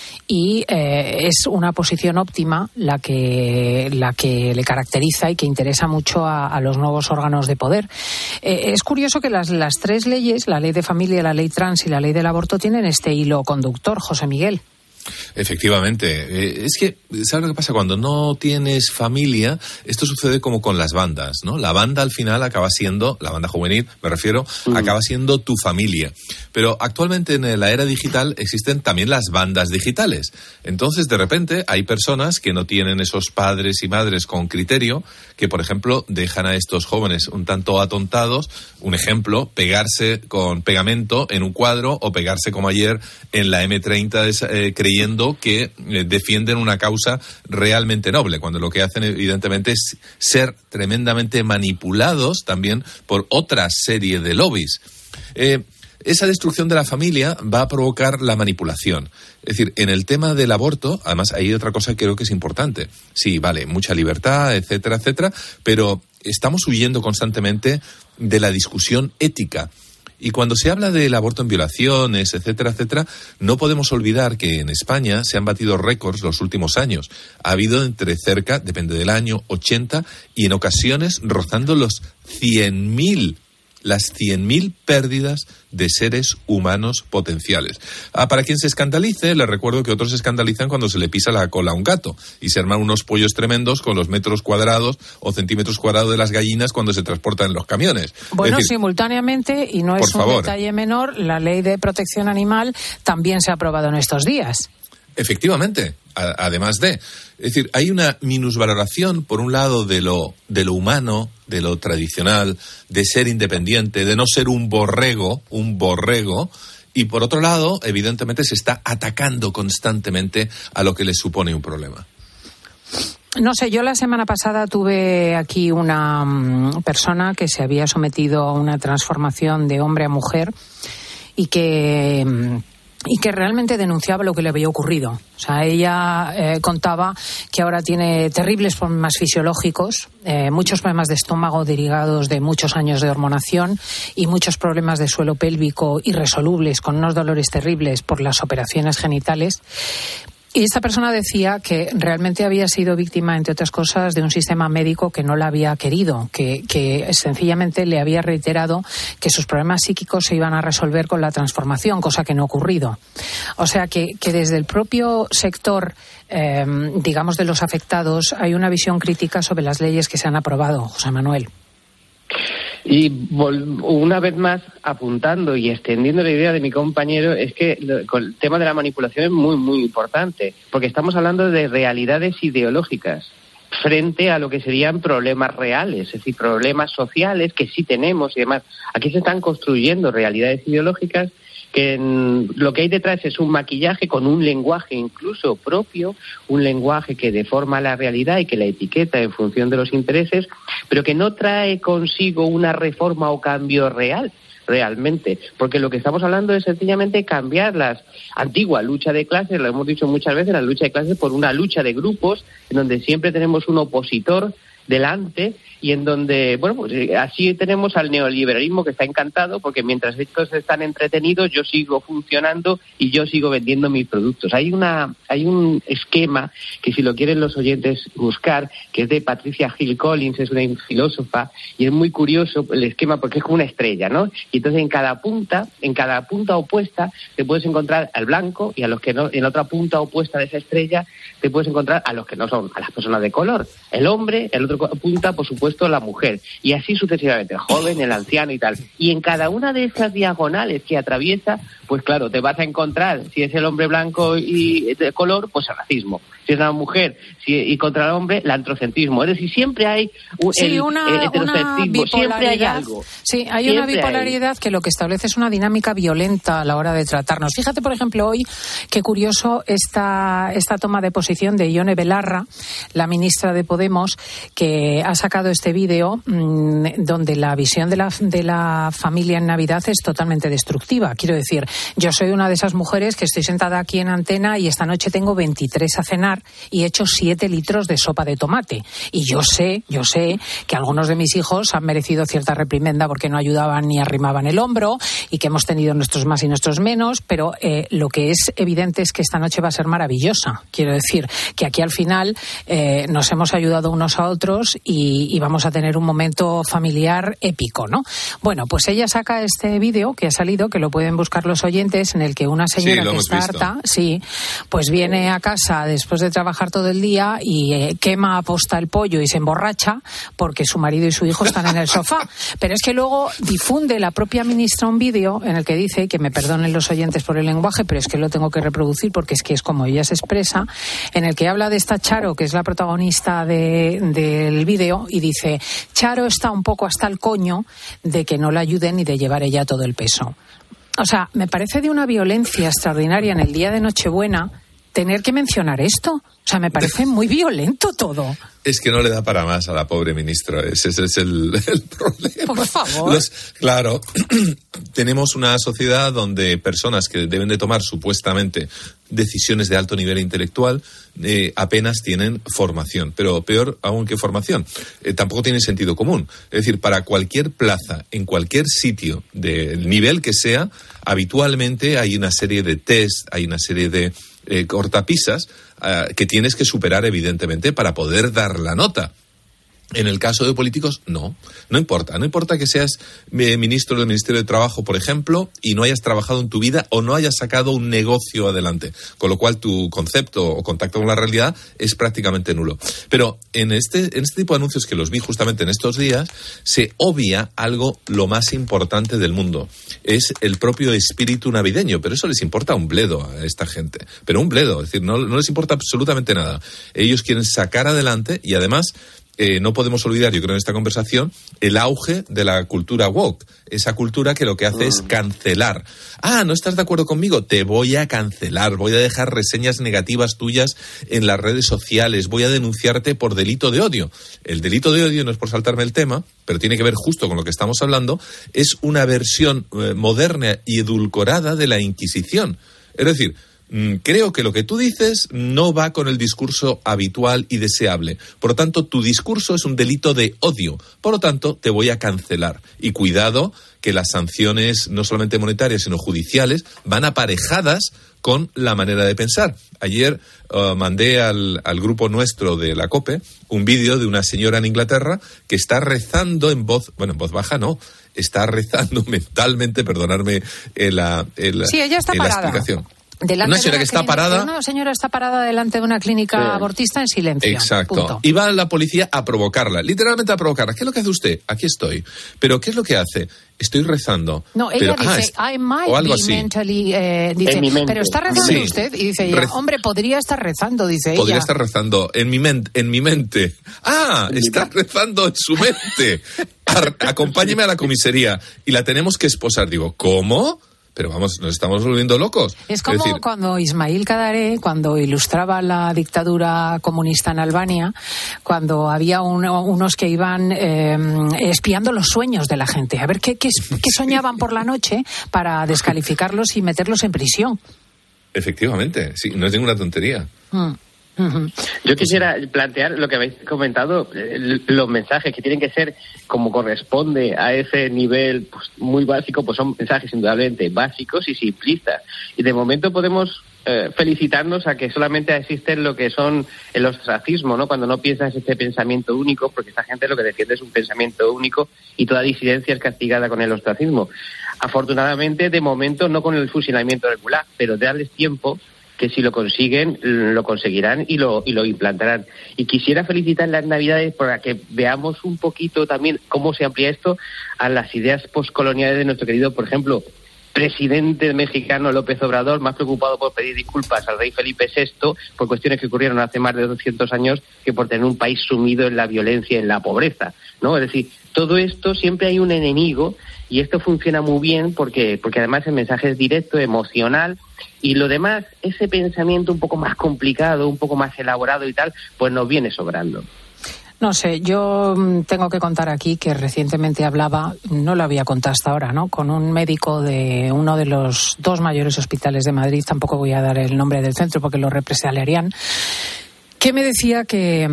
Y eh, es una posición óptima la que, la que le caracteriza y que interesa mucho a, a los nuevos órganos de poder. Eh, es curioso que las, las tres leyes, la ley de familia, la ley trans y la ley del aborto, tienen este hilo conductor, José Miguel. Efectivamente. Eh, es que, ¿sabes lo que pasa? Cuando no tienes familia, esto sucede como con las bandas, ¿no? La banda al final acaba siendo, la banda juvenil, me refiero, mm. acaba siendo tu familia. Pero actualmente en la era digital existen también las bandas digitales. Entonces, de repente, hay personas que no tienen esos padres y madres con criterio, que, por ejemplo, dejan a estos jóvenes un tanto atontados. Un ejemplo, pegarse con pegamento en un cuadro o pegarse como ayer en la eme treinta eh, creyendo que eh, defienden una causa realmente noble, cuando lo que hacen evidentemente es ser tremendamente manipulados también por otra serie de lobbies. Eh, esa destrucción de la familia va a provocar la manipulación. Es decir, en el tema del aborto, además hay otra cosa que creo que es importante. Sí, vale, mucha libertad, etcétera, etcétera, pero estamos huyendo constantemente de la discusión ética. Y cuando se habla del aborto en violaciones, etcétera, etcétera, no podemos olvidar que en España se han batido récords los últimos años. Ha habido entre cerca, depende del año, ochenta y en ocasiones rozando los cien mil, las cien mil pérdidas de seres humanos potenciales. Ah, para quien se escandalice, les recuerdo que otros se escandalizan cuando se le pisa la cola a un gato y se arman unos pollos tremendos con los metros cuadrados o centímetros cuadrados de las gallinas cuando se transportan en los camiones. Bueno, es decir, simultáneamente, y no es un favor. detalle menor, la ley de protección animal también se ha aprobado en estos días. Efectivamente, a, además de... Es decir, hay una minusvaloración, por un lado, de lo, de lo humano, de lo tradicional, de ser independiente, de no ser un borrego, un borrego, y por otro lado, evidentemente, se está atacando constantemente a lo que les supone un problema. No sé, yo la semana pasada tuve aquí una um, persona que se había sometido a una transformación de hombre a mujer y que... Um, y que realmente denunciaba lo que le había ocurrido. O sea, ella eh, contaba que ahora tiene terribles problemas fisiológicos, eh, muchos problemas de estómago derivados de muchos años de hormonación y muchos problemas de suelo pélvico irresolubles, con unos dolores terribles por las operaciones genitales. Y esta persona decía que realmente había sido víctima, entre otras cosas, de un sistema médico que no la había querido, que, que sencillamente le había reiterado que sus problemas psíquicos se iban a resolver con la transformación, cosa que no ha ocurrido. O sea que, que desde el propio sector, eh, digamos, de los afectados, hay una visión crítica sobre las leyes que se han aprobado, José Manuel. Y una vez más, apuntando y extendiendo la idea de mi compañero, es que el tema de la manipulación es muy, muy importante, porque estamos hablando de realidades ideológicas frente a lo que serían problemas reales, es decir, problemas sociales que sí tenemos y demás. Aquí se están construyendo realidades ideológicas que en, lo que hay detrás es un maquillaje con un lenguaje incluso propio, un lenguaje que deforma la realidad y que la etiqueta en función de los intereses, pero que no trae consigo una reforma o cambio real. Realmente, porque lo que estamos hablando es sencillamente cambiar la antigua lucha de clases, lo hemos dicho muchas veces, la lucha de clases por una lucha de grupos en donde siempre tenemos un opositor delante y en donde, bueno, pues así tenemos al neoliberalismo que está encantado porque mientras estos están entretenidos yo sigo funcionando y yo sigo vendiendo mis productos. Hay una hay un esquema que si lo quieren los oyentes buscar, que es de Patricia Hill Collins, es una filósofa y es muy curioso el esquema porque es como una estrella, ¿no? Y entonces en cada punta, en cada punta opuesta te puedes encontrar al blanco y a los que no, en la otra punta opuesta de esa estrella te puedes encontrar a los que no son, a las personas de color, el hombre, el otro punta, por supuesto, la mujer, y así sucesivamente, el joven, el anciano y tal. Y en cada una de esas diagonales que atraviesa, pues claro, te vas a encontrar, si es el hombre blanco y de color, pues el racismo. Si es una mujer si, y contra el hombre, el androcentrismo. Es decir, siempre hay un, sí, el, una, el heterocentrismo, siempre hay algo. Sí, hay siempre una bipolaridad hay. que lo que establece es una dinámica violenta a la hora de tratarnos. Fíjate, por ejemplo, hoy, qué curioso esta, esta toma de posición de Ione Belarra, la ministra de Podemos, que ha sacado este vídeo mmm, donde la visión de la, de la familia en Navidad es totalmente destructiva. Quiero decir, yo soy una de esas mujeres que estoy sentada aquí en antena y esta noche tengo veintitrés a cenar y he hecho siete litros de sopa de tomate. Y yo sé, yo sé que algunos de mis hijos han merecido cierta reprimenda porque no ayudaban ni arrimaban el hombro y que hemos tenido nuestros más y nuestros menos, pero eh, lo que es evidente es que esta noche va a ser maravillosa. Quiero decir que aquí al final eh, nos hemos ayudado unos a otros y, y vamos a tener un momento familiar épico, ¿no? Bueno, pues ella saca este vídeo que ha salido, que lo pueden buscar los oyentes, en el que una señora sí, que está visto. harta, sí, pues viene a casa después de trabajar todo el día y eh, quema a posta el pollo y se emborracha porque su marido y su hijo están en el sofá. Pero es que luego difunde la propia ministra un vídeo en el que dice, que me perdonen los oyentes por el lenguaje, pero es que lo tengo que reproducir porque es que es como ella se expresa, en el que habla de esta Charo, que es la protagonista de, del vídeo, y dice, Charo está un poco hasta el coño de que no la ayuden ni de llevar ella todo el peso. O sea, me parece de una violencia extraordinaria en el día de Nochebuena tener que mencionar esto. O sea, me parece muy violento todo. Es que no le da para más a la pobre ministra. Ese, ese es el, el problema. Por favor. Los, claro, tenemos una sociedad donde personas que deben de tomar supuestamente decisiones de alto nivel intelectual eh, apenas tienen formación. Pero peor aún que formación, eh, tampoco tienen sentido común. Es decir, para cualquier plaza, en cualquier sitio, del nivel que sea, habitualmente hay una serie de test, hay una serie de eh, cortapisas uh, que tienes que superar, evidentemente, para poder dar la nota. En el caso de políticos, no. No importa. No importa que seas ministro del Ministerio de Trabajo, por ejemplo, y no hayas trabajado en tu vida o no hayas sacado un negocio adelante. Con lo cual, tu concepto o contacto con la realidad es prácticamente nulo. Pero en este, en este tipo de anuncios que los vi justamente en estos días, se obvia algo lo más importante del mundo. Es el propio espíritu navideño. Pero eso les importa un bledo a esta gente. Pero un bledo. Es decir, no, no les importa absolutamente nada. Ellos quieren sacar adelante y además... Eh, no podemos olvidar, yo creo, en esta conversación, el auge de la cultura woke. Esa cultura que lo que hace es cancelar. Ah, ¿no estás de acuerdo conmigo? Te voy a cancelar. Voy a dejar reseñas negativas tuyas en las redes sociales. Voy a denunciarte por delito de odio. El delito de odio, no es por saltarme el tema, pero tiene que ver justo con lo que estamos hablando, es una versión eh, moderna y edulcorada de la Inquisición. Es decir, creo que lo que tú dices no va con el discurso habitual y deseable. Por lo tanto, tu discurso es un delito de odio. Por lo tanto, te voy a cancelar. Y cuidado que las sanciones, no solamente monetarias, sino judiciales, van aparejadas con la manera de pensar. Ayer uh, mandé al, al grupo nuestro de la COPE un vídeo de una señora en Inglaterra que está rezando en voz, bueno, en voz baja no, está rezando mentalmente, perdonadme el, el, sí, ella está el, la parada. explicación. Delante una señora que está clínica, parada. Una señora está parada delante de una clínica sí. abortista en silencio. Exacto. Punto. Y va la policía a provocarla, literalmente a provocarla. ¿Qué es lo que hace usted? Aquí estoy. ¿Pero qué es lo que hace? Estoy rezando. No, ella pero, dice, ah, I might o algo be así. mentally... Eh, dice, en mi mente. pero ¿está rezando sí. usted? Y dice ella, Rez... hombre, podría estar rezando, dice podría ella. estar rezando en mi, men- en mi mente. Ah, en está mi rezando en su mente. Ar- acompáñeme a la comisaría y la tenemos que esposar. Digo, ¿cómo? pero vamos, nos estamos volviendo locos. Es como es decir, cuando Ismail Kadare, cuando ilustraba la dictadura comunista en Albania, cuando había uno, unos que iban eh, espiando los sueños de la gente, a ver qué, qué, qué soñaban por la noche para descalificarlos y meterlos en prisión. Efectivamente, sí, no es ninguna tontería. Mm. Yo quisiera plantear lo que habéis comentado, los mensajes que tienen que ser como corresponde a ese nivel pues, muy básico, pues son mensajes indudablemente básicos y simplistas. Y de momento podemos eh, felicitarnos a que solamente existen lo que son el ostracismo, ¿no? Cuando no piensas este pensamiento único, porque esta gente lo que defiende es un pensamiento único y toda disidencia es castigada con el ostracismo. Afortunadamente, de momento, no con el fusilamiento del Gulag, pero darles tiempo, que si lo consiguen, lo conseguirán y lo y lo implantarán. Y quisiera felicitar las Navidades para que veamos un poquito también cómo se amplía esto a las ideas postcoloniales de nuestro querido, por ejemplo, presidente mexicano López Obrador, más preocupado por pedir disculpas al rey Felipe sexto por cuestiones que ocurrieron hace más de doscientos años que por tener un país sumido en la violencia y en la pobreza, ¿no? Es decir, todo esto siempre hay un enemigo y esto funciona muy bien porque porque además el mensaje es directo, emocional, y lo demás, ese pensamiento un poco más complicado, un poco más elaborado y tal, pues nos viene sobrando. No sé, yo tengo que contar aquí que recientemente hablaba, no lo había contado hasta ahora, ¿no?, con un médico de uno de los dos mayores hospitales de Madrid, tampoco voy a dar el nombre del centro porque lo represaliarían, que me decía que,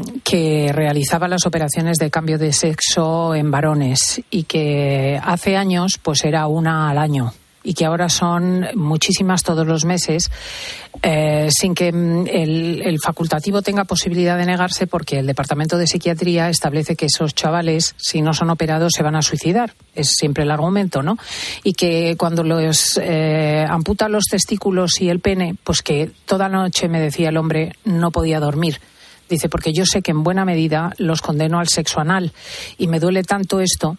que realizaba las operaciones de cambio de sexo en varones y que hace años pues era una al año y que ahora son muchísimas todos los meses, eh, sin que el, el facultativo tenga posibilidad de negarse, porque el Departamento de Psiquiatría establece que esos chavales, si no son operados, se van a suicidar. Es siempre el argumento, ¿no? Y que cuando los eh, amputan los testículos y el pene, pues que toda la noche, me decía el hombre, no podía dormir. Dice, porque yo sé que en buena medida los condeno al sexo anal y me duele tanto esto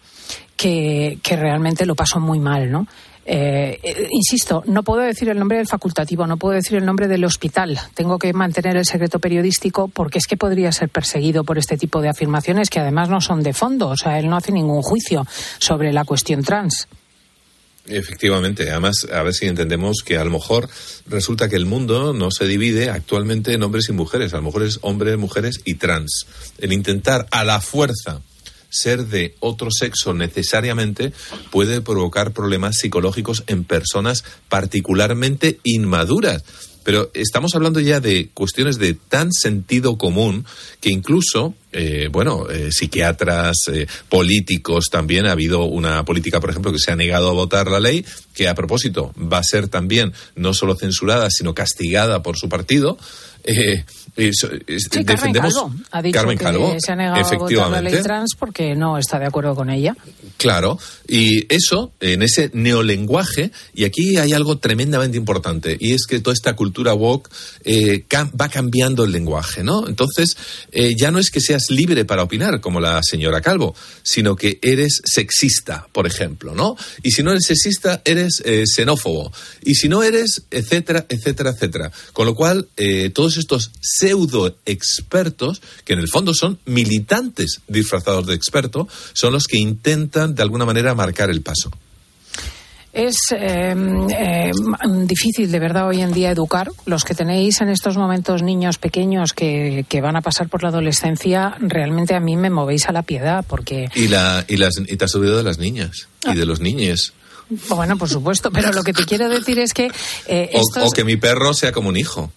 que, que realmente lo paso muy mal, ¿no? Eh, eh, insisto, no puedo decir el nombre del facultativo, no puedo decir el nombre del hospital. Tengo que mantener el secreto periodístico porque es que podría ser perseguido por este tipo de afirmaciones que además no son de fondo. O sea, él no hace ningún juicio sobre la cuestión trans. Efectivamente, además, a ver si entendemos que a lo mejor resulta que el mundo no se divide actualmente en hombres y mujeres, a lo mejor es hombres, mujeres y trans. El intentar a la fuerza ser de otro sexo necesariamente puede provocar problemas psicológicos en personas particularmente inmaduras. Pero estamos hablando ya de cuestiones de tan sentido común que incluso, eh, bueno, eh, psiquiatras, eh, políticos también, ha habido una política, por ejemplo, que se ha negado a votar la ley, que a propósito va a ser también no solo censurada, sino castigada por su partido. Eh, eso, es, sí, defendemos, Carmen Calvo ha dicho Carmen que Calvo, se ha negado a votar la ley trans porque no está de acuerdo con ella. Claro, y eso, en ese neolenguaje, y aquí hay algo tremendamente importante, y es que toda esta cultura woke eh, cam- va cambiando el lenguaje, ¿no? Entonces, eh, ya no es que seas libre para opinar, como la señora Calvo, sino que eres sexista, por ejemplo, ¿no? Y si no eres sexista, eres eh, xenófobo, y si no eres, etcétera, etcétera, etcétera. Con lo cual, eh, todos estos pseudo expertos, que en el fondo son militantes disfrazados de experto, son los que intentan de alguna manera marcar el paso. Es eh, eh, difícil de verdad hoy en día educar. Los que tenéis en estos momentos niños pequeños que, que van a pasar por la adolescencia, realmente a mí me movéis a la piedad porque... Y, la, y, las, y te has olvidado de las niñas y de los niñes. Bueno, por supuesto, pero lo que te quiero decir es que... Eh, estos... o, o que mi perro sea como un hijo.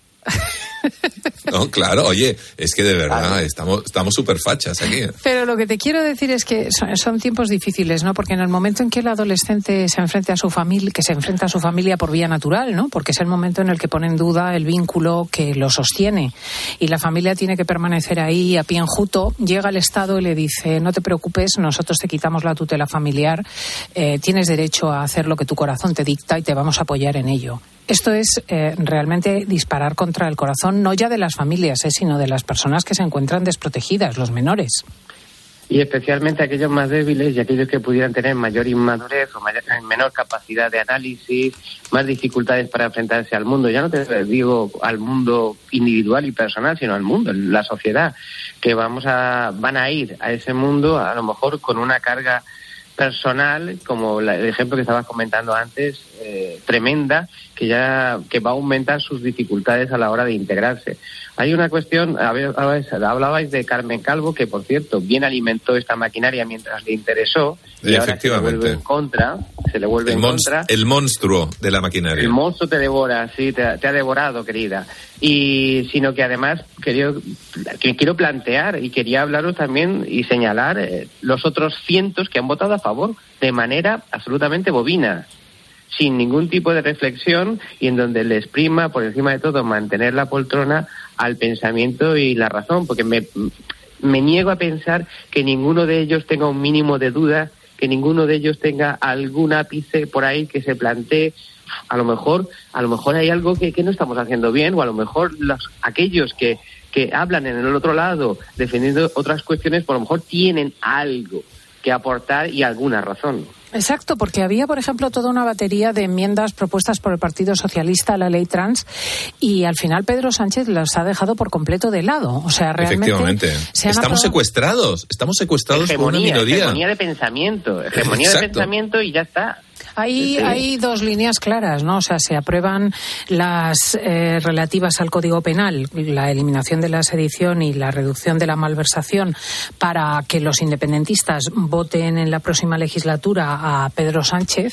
No, claro, oye, es que de verdad estamos estamos súper fachas aquí. Pero lo que te quiero decir es que son, son tiempos difíciles, ¿no? Porque en el momento en que el adolescente se enfrenta a su familia, que se enfrenta a su familia por vía natural, ¿no? Porque es el momento en el que pone en duda el vínculo que lo sostiene y la familia tiene que permanecer ahí a pie enjuto. Llega el Estado y le dice, no te preocupes, nosotros te quitamos la tutela familiar, eh, tienes derecho a hacer lo que tu corazón te dicta y te vamos a apoyar en ello. Esto es eh, realmente disparar contra el corazón, no ya de las familias, eh, sino de las personas que se encuentran desprotegidas, los menores. Y especialmente aquellos más débiles y aquellos que pudieran tener mayor inmadurez o mayor, menor capacidad de análisis, más dificultades para enfrentarse al mundo. Ya no te digo al mundo individual y personal, sino al mundo, la sociedad, que vamos a van a ir a ese mundo a lo mejor con una carga personal, como la, el ejemplo que estabas comentando antes, eh, tremenda, que ya que va a aumentar sus dificultades a la hora de integrarse. Hay una cuestión, hablabais, hablabais de Carmen Calvo, que por cierto bien alimentó esta maquinaria mientras le interesó, y ahora se le vuelve en contra, se le vuelve el en contra. El monstruo de la maquinaria. El monstruo te devora, sí, te, te ha devorado, querida. Y sino que además quería, que quiero plantear y quería hablaros también y señalar eh, los otros cientos que han votado a favor de manera absolutamente bovina, sin ningún tipo de reflexión, y en donde les prima por encima de todo mantener la poltrona al pensamiento y la razón, porque me, me niego a pensar que ninguno de ellos tenga un mínimo de duda, que ninguno de ellos tenga algún ápice por ahí que se plantee, a lo mejor, a lo mejor hay algo que, que no estamos haciendo bien, o a lo mejor los, aquellos que, que hablan en el otro lado defendiendo otras cuestiones, por lo mejor tienen algo que aportar y alguna razón. Exacto, porque había, por ejemplo, toda una batería de enmiendas propuestas por el Partido Socialista a la ley trans, y al final Pedro Sánchez las ha dejado por completo de lado. O sea, realmente efectivamente. Se han estamos aprobado... secuestrados, estamos secuestrados hegemonía, por una minoría. Hegemonía de pensamiento, hegemonía Exacto. de pensamiento y ya está. Hay, Sí, sí. hay dos líneas claras, ¿no? O sea, se aprueban las eh, relativas al Código Penal, la eliminación de la sedición y la reducción de la malversación, para que los independentistas voten en la próxima legislatura a Pedro Sánchez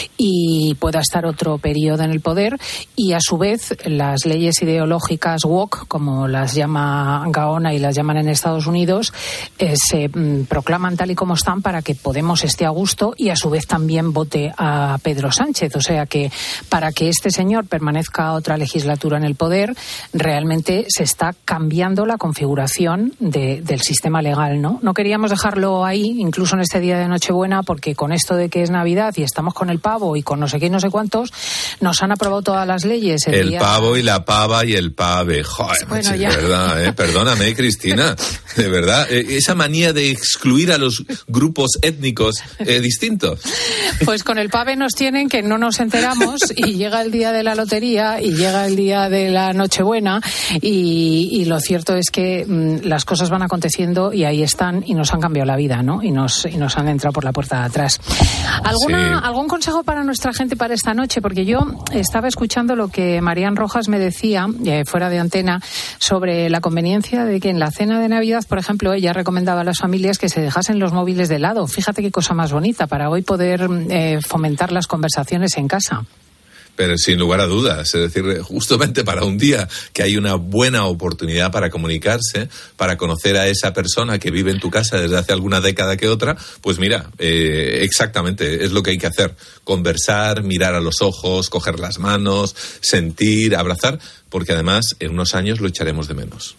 y pueda estar otro periodo en el poder. Y a su vez, las leyes ideológicas woke, como las llama Gaona y las llaman en Estados Unidos, eh, se mm, proclaman tal y como están para que Podemos esté a gusto y a su vez también vote a Pedro Sánchez. O sea que para que este señor permanezca otra legislatura en el poder, realmente se está cambiando la configuración de, del sistema legal, ¿no? No queríamos dejarlo ahí, incluso en este día de Nochebuena, porque con esto de que es Navidad y estamos con el pavo y con no sé qué y no sé cuántos, nos han aprobado todas las leyes. El, El día... pavo y la pava y el pave. Joder, Bueno, macho, ya. de verdad, ¿eh? Perdóname, Cristina. De verdad, eh, esa manía de excluir a los grupos étnicos eh, distintos. Pues con el pave nos tienen que no nos enteramos y llega el día de la lotería y llega el día de la Nochebuena y, y lo cierto es que mmm, las cosas van aconteciendo y ahí están y nos han cambiado la vida, ¿no? Y nos, y nos han entrado por la puerta de atrás. ¿Alguna, Sí. ¿Algún consejo para nuestra gente para esta noche? Porque yo estaba escuchando lo que Marían Rojas me decía, eh, fuera de antena, sobre la conveniencia de que en la cena de Navidad, por ejemplo, ella recomendaba a las familias que se dejasen los móviles de lado. Fíjate qué cosa más bonita para hoy poder eh, fomentar las conversaciones en casa. Pero sin lugar a dudas, es decir, justamente para un día que hay una buena oportunidad para comunicarse, para conocer a esa persona que vive en tu casa desde hace alguna década que otra, pues mira, eh, exactamente, es lo que hay que hacer. Conversar, mirar a los ojos, coger las manos, sentir, abrazar, porque además en unos años lo echaremos de menos.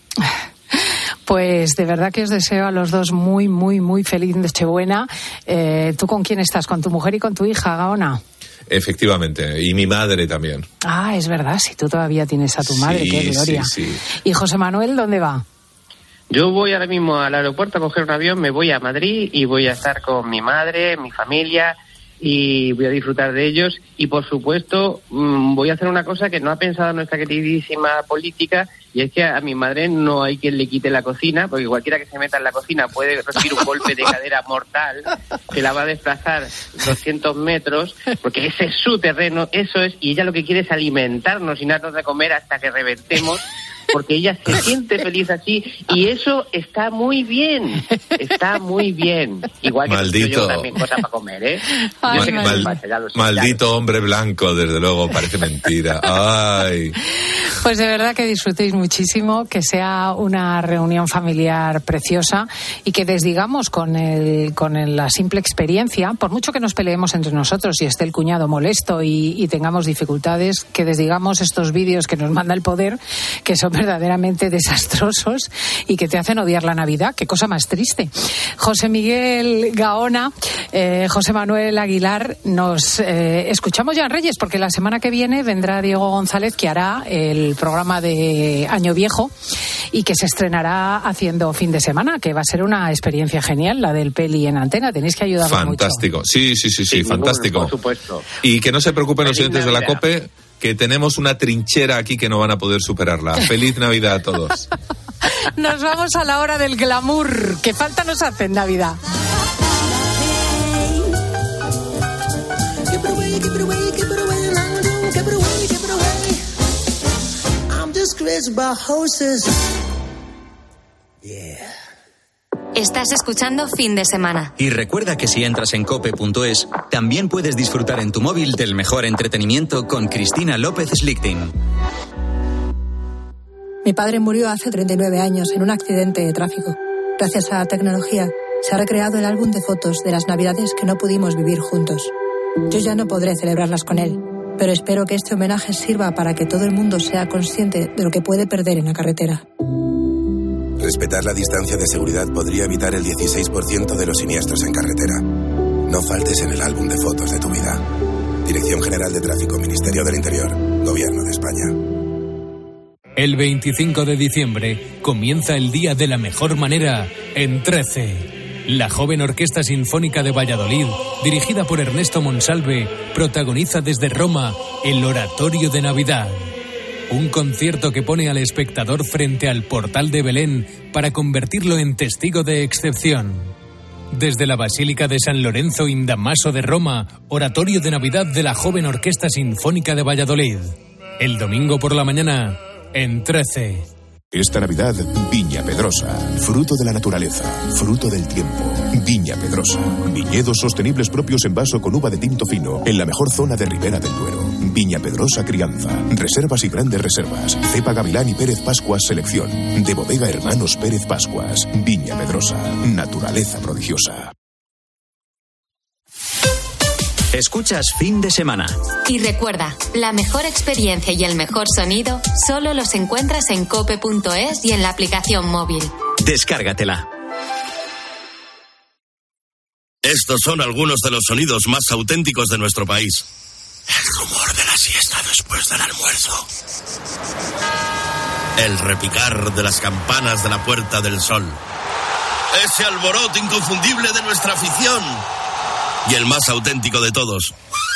Pues de verdad que os deseo a los dos muy, muy, muy feliz Nochebuena. Eh, ¿Tú con quién estás? ¿Con tu mujer y con tu hija, Gaona? Efectivamente, y mi madre también. Ah, es verdad, si tú todavía tienes a tu madre, Sí, qué gloria. sí, sí. ¿Y José Manuel dónde va? Yo voy ahora mismo al aeropuerto a coger un avión, me voy a Madrid y voy a estar con mi madre, mi familia, y voy a disfrutar de ellos. Y por supuesto mmm, voy a hacer una cosa que no ha pensado nuestra queridísima política, y es que a mi madre no hay quien le quite la cocina, porque cualquiera que se meta en la cocina puede recibir un golpe de cadera mortal que la va a desplazar doscientos metros, porque ese es su terreno, eso es, y ella lo que quiere es alimentarnos y darnos de comer hasta que reventemos, porque ella se siente feliz así, y eso está muy bien, está muy bien. Igual que Maldito. yo también cosas para comer, ¿eh? Ay, Yo sé que Mal- soy macho, ya lo sé, maldito hombre blanco, desde luego, parece mentira. Ay. Pues de verdad que disfrutéis muchísimo, que sea una reunión familiar preciosa y que desdigamos con el, con el- la simple experiencia, por mucho que nos peleemos entre nosotros y esté el cuñado molesto y, y tengamos dificultades, que desdigamos estos vídeos que nos manda el poder, que son verdaderamente desastrosos y que te hacen odiar la Navidad. Qué cosa más triste. José Miguel Gaona, eh, José Manuel Aguilar, nos eh, escuchamos ya en Reyes, porque la semana que viene vendrá Diego González, que hará el programa de Año Viejo y que se estrenará haciendo fin de semana, que va a ser una experiencia genial, la del peli en antena. Tenéis que ayudarnos Fantástico. Sí, sí, sí, sí, Sí, fantástico. por supuesto. Y que no se preocupen los Feliz oyentes de la Navidad. COPE, que tenemos una trinchera aquí que no van a poder superarla. Feliz Navidad a todos. Nos vamos a la hora del glamour, que falta nos hace en Navidad. away, keep it away, keep it away, London, keep it away, keep it away. I'm just crazy about horses. Yeah. Estás escuchando Fin de Semana. Y recuerda que si entras en cope punto es, también puedes disfrutar en tu móvil del mejor entretenimiento con Cristina López Slichting. Mi padre murió hace treinta y nueve años en un accidente de tráfico. Gracias a la tecnología, se ha recreado el álbum de fotos de las navidades que no pudimos vivir juntos. Yo ya no podré celebrarlas con él, pero espero que este homenaje sirva para que todo el mundo sea consciente de lo que puede perder en la carretera. Respetar la distancia de seguridad podría evitar el dieciséis por ciento de los siniestros en carretera. No faltes en el álbum de fotos de tu vida. Dirección General de Tráfico, Ministerio del Interior, Gobierno de España. El veinticinco de diciembre comienza el día de la mejor manera en trece. La joven Orquesta Sinfónica de Valladolid, dirigida por Ernesto Monsalve, protagoniza desde Roma el Oratorio de Navidad. Un concierto que pone al espectador frente al portal de Belén para convertirlo en testigo de excepción. Desde la Basílica de San Lorenzo in Damaso de Roma, Oratorio de Navidad de la joven Orquesta Sinfónica de Valladolid. El domingo por la mañana, en trece. Esta Navidad, Viña Pedrosa, fruto de la naturaleza, fruto del tiempo. Viña Pedrosa, viñedos sostenibles propios en vaso con uva de tinto fino, en la mejor zona de Ribera del Duero. Viña Pedrosa Crianza, reservas y grandes reservas. Cepa Gavilán y Pérez Pascuas Selección, de Bodega Hermanos Pérez Pascuas. Viña Pedrosa, naturaleza prodigiosa. Escuchas Fin de Semana. Y recuerda, la mejor experiencia y el mejor sonido solo los encuentras en cope punto es y en la aplicación móvil. Descárgatela. Estos son algunos de los sonidos más auténticos de nuestro país. El rumor de la siesta después del almuerzo. El repicar de las campanas de la Puerta del Sol. Ese alboroto inconfundible de nuestra afición. Y el más auténtico de todos.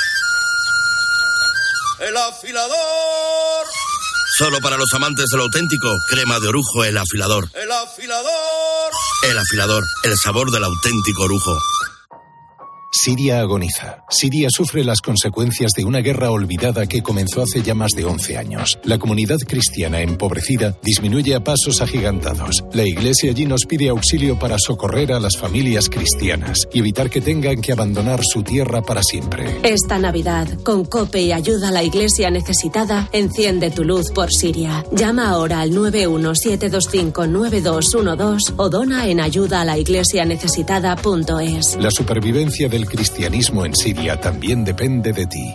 ¡El afilador! Solo para los amantes de lo auténtico, crema de orujo El Afilador. ¡El afilador! El Afilador, el sabor del auténtico orujo. Siria agoniza. Siria sufre las consecuencias de una guerra olvidada que comenzó hace ya más de once años. La comunidad cristiana empobrecida disminuye a pasos agigantados. La Iglesia allí nos pide auxilio para socorrer a las familias cristianas y evitar que tengan que abandonar su tierra para siempre. Esta Navidad, con COPE y ayuda a la Iglesia necesitada, enciende tu luz por Siria. Llama ahora al nueve uno siete dos cinco nueve dos uno dos o dona en ayuda a la iglesia necesitada punto es. La supervivencia del El cristianismo en Siria también depende de ti.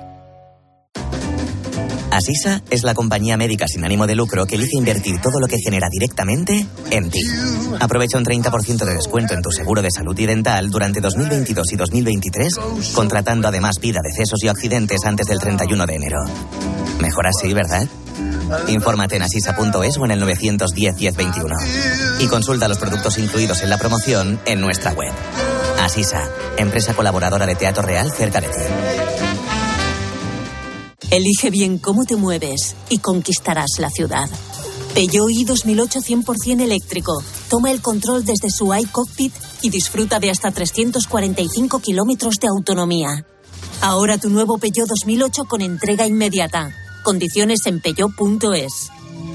Asisa es la compañía médica sin ánimo de lucro que elige invertir todo lo que genera directamente en ti. Aprovecha un treinta por ciento de descuento en tu seguro de salud y dental durante dos mil veintidós y dos mil veintitrés, contratando además vida, decesos y accidentes antes del treinta y uno de enero. Mejor así, ¿verdad? Infórmate en asisa punto es o en el nueve uno cero, diez veintiuno. Y consulta los productos incluidos en la promoción en nuestra web. Asisa, empresa colaboradora de Teatro Real cerca de ti. Elige bien cómo te mueves y conquistarás la ciudad. Peugeot i dos mil ocho cien por ciento eléctrico. Toma el control desde su iCockpit y disfruta de hasta trescientos cuarenta y cinco kilómetros de autonomía. Ahora tu nuevo Peugeot dos mil ocho con entrega inmediata. Condiciones en peugeot punto es.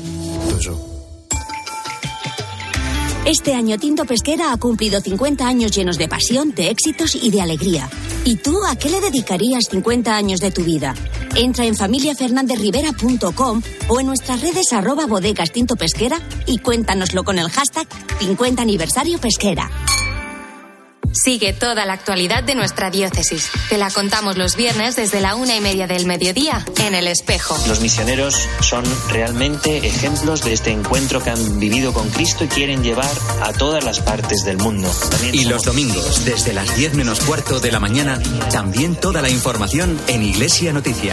Este año Tinto Pesquera ha cumplido cincuenta años llenos de pasión, de éxitos y de alegría. ¿Y tú a qué le dedicarías cincuenta años de tu vida? Entra en familia fernández rivera punto com o en nuestras redes arroba bodegas Tinto Pesquera y cuéntanoslo con el hashtag cincuenta aniversario pesquera. Sigue toda la actualidad de nuestra diócesis. Te la contamos los viernes desde la una y media del mediodía en El Espejo. Los misioneros son realmente ejemplos de este encuentro que han vivido con Cristo y quieren llevar a todas las partes del mundo. También y somos... los domingos, desde las diez menos cuarto de la mañana, también toda la información en Iglesia Noticia.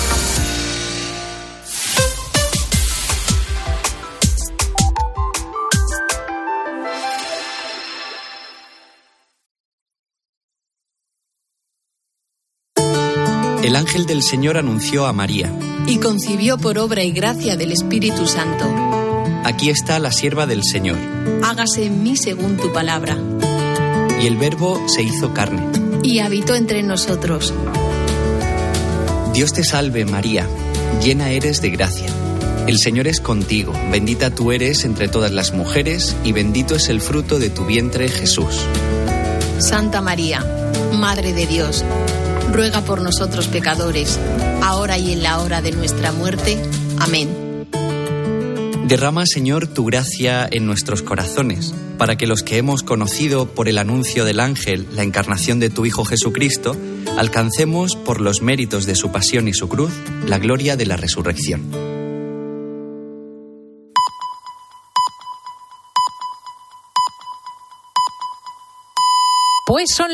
El ángel del Señor anunció a María. Y concibió por obra y gracia del Espíritu Santo. Aquí está la sierva del Señor. Hágase en mí según tu palabra. Y el Verbo se hizo carne. Y habitó entre nosotros. Dios te salve, María, llena eres de gracia. El Señor es contigo, bendita tú eres entre todas las mujeres y bendito es el fruto de tu vientre, Jesús. Santa María, Madre de Dios, ruega por nosotros pecadores, ahora y en la hora de nuestra muerte. Amén. Derrama, Señor, tu gracia en nuestros corazones, para que los que hemos conocido por el anuncio del ángel la encarnación de tu Hijo Jesucristo, alcancemos, por los méritos de su pasión y su cruz, la gloria de la resurrección. Pues son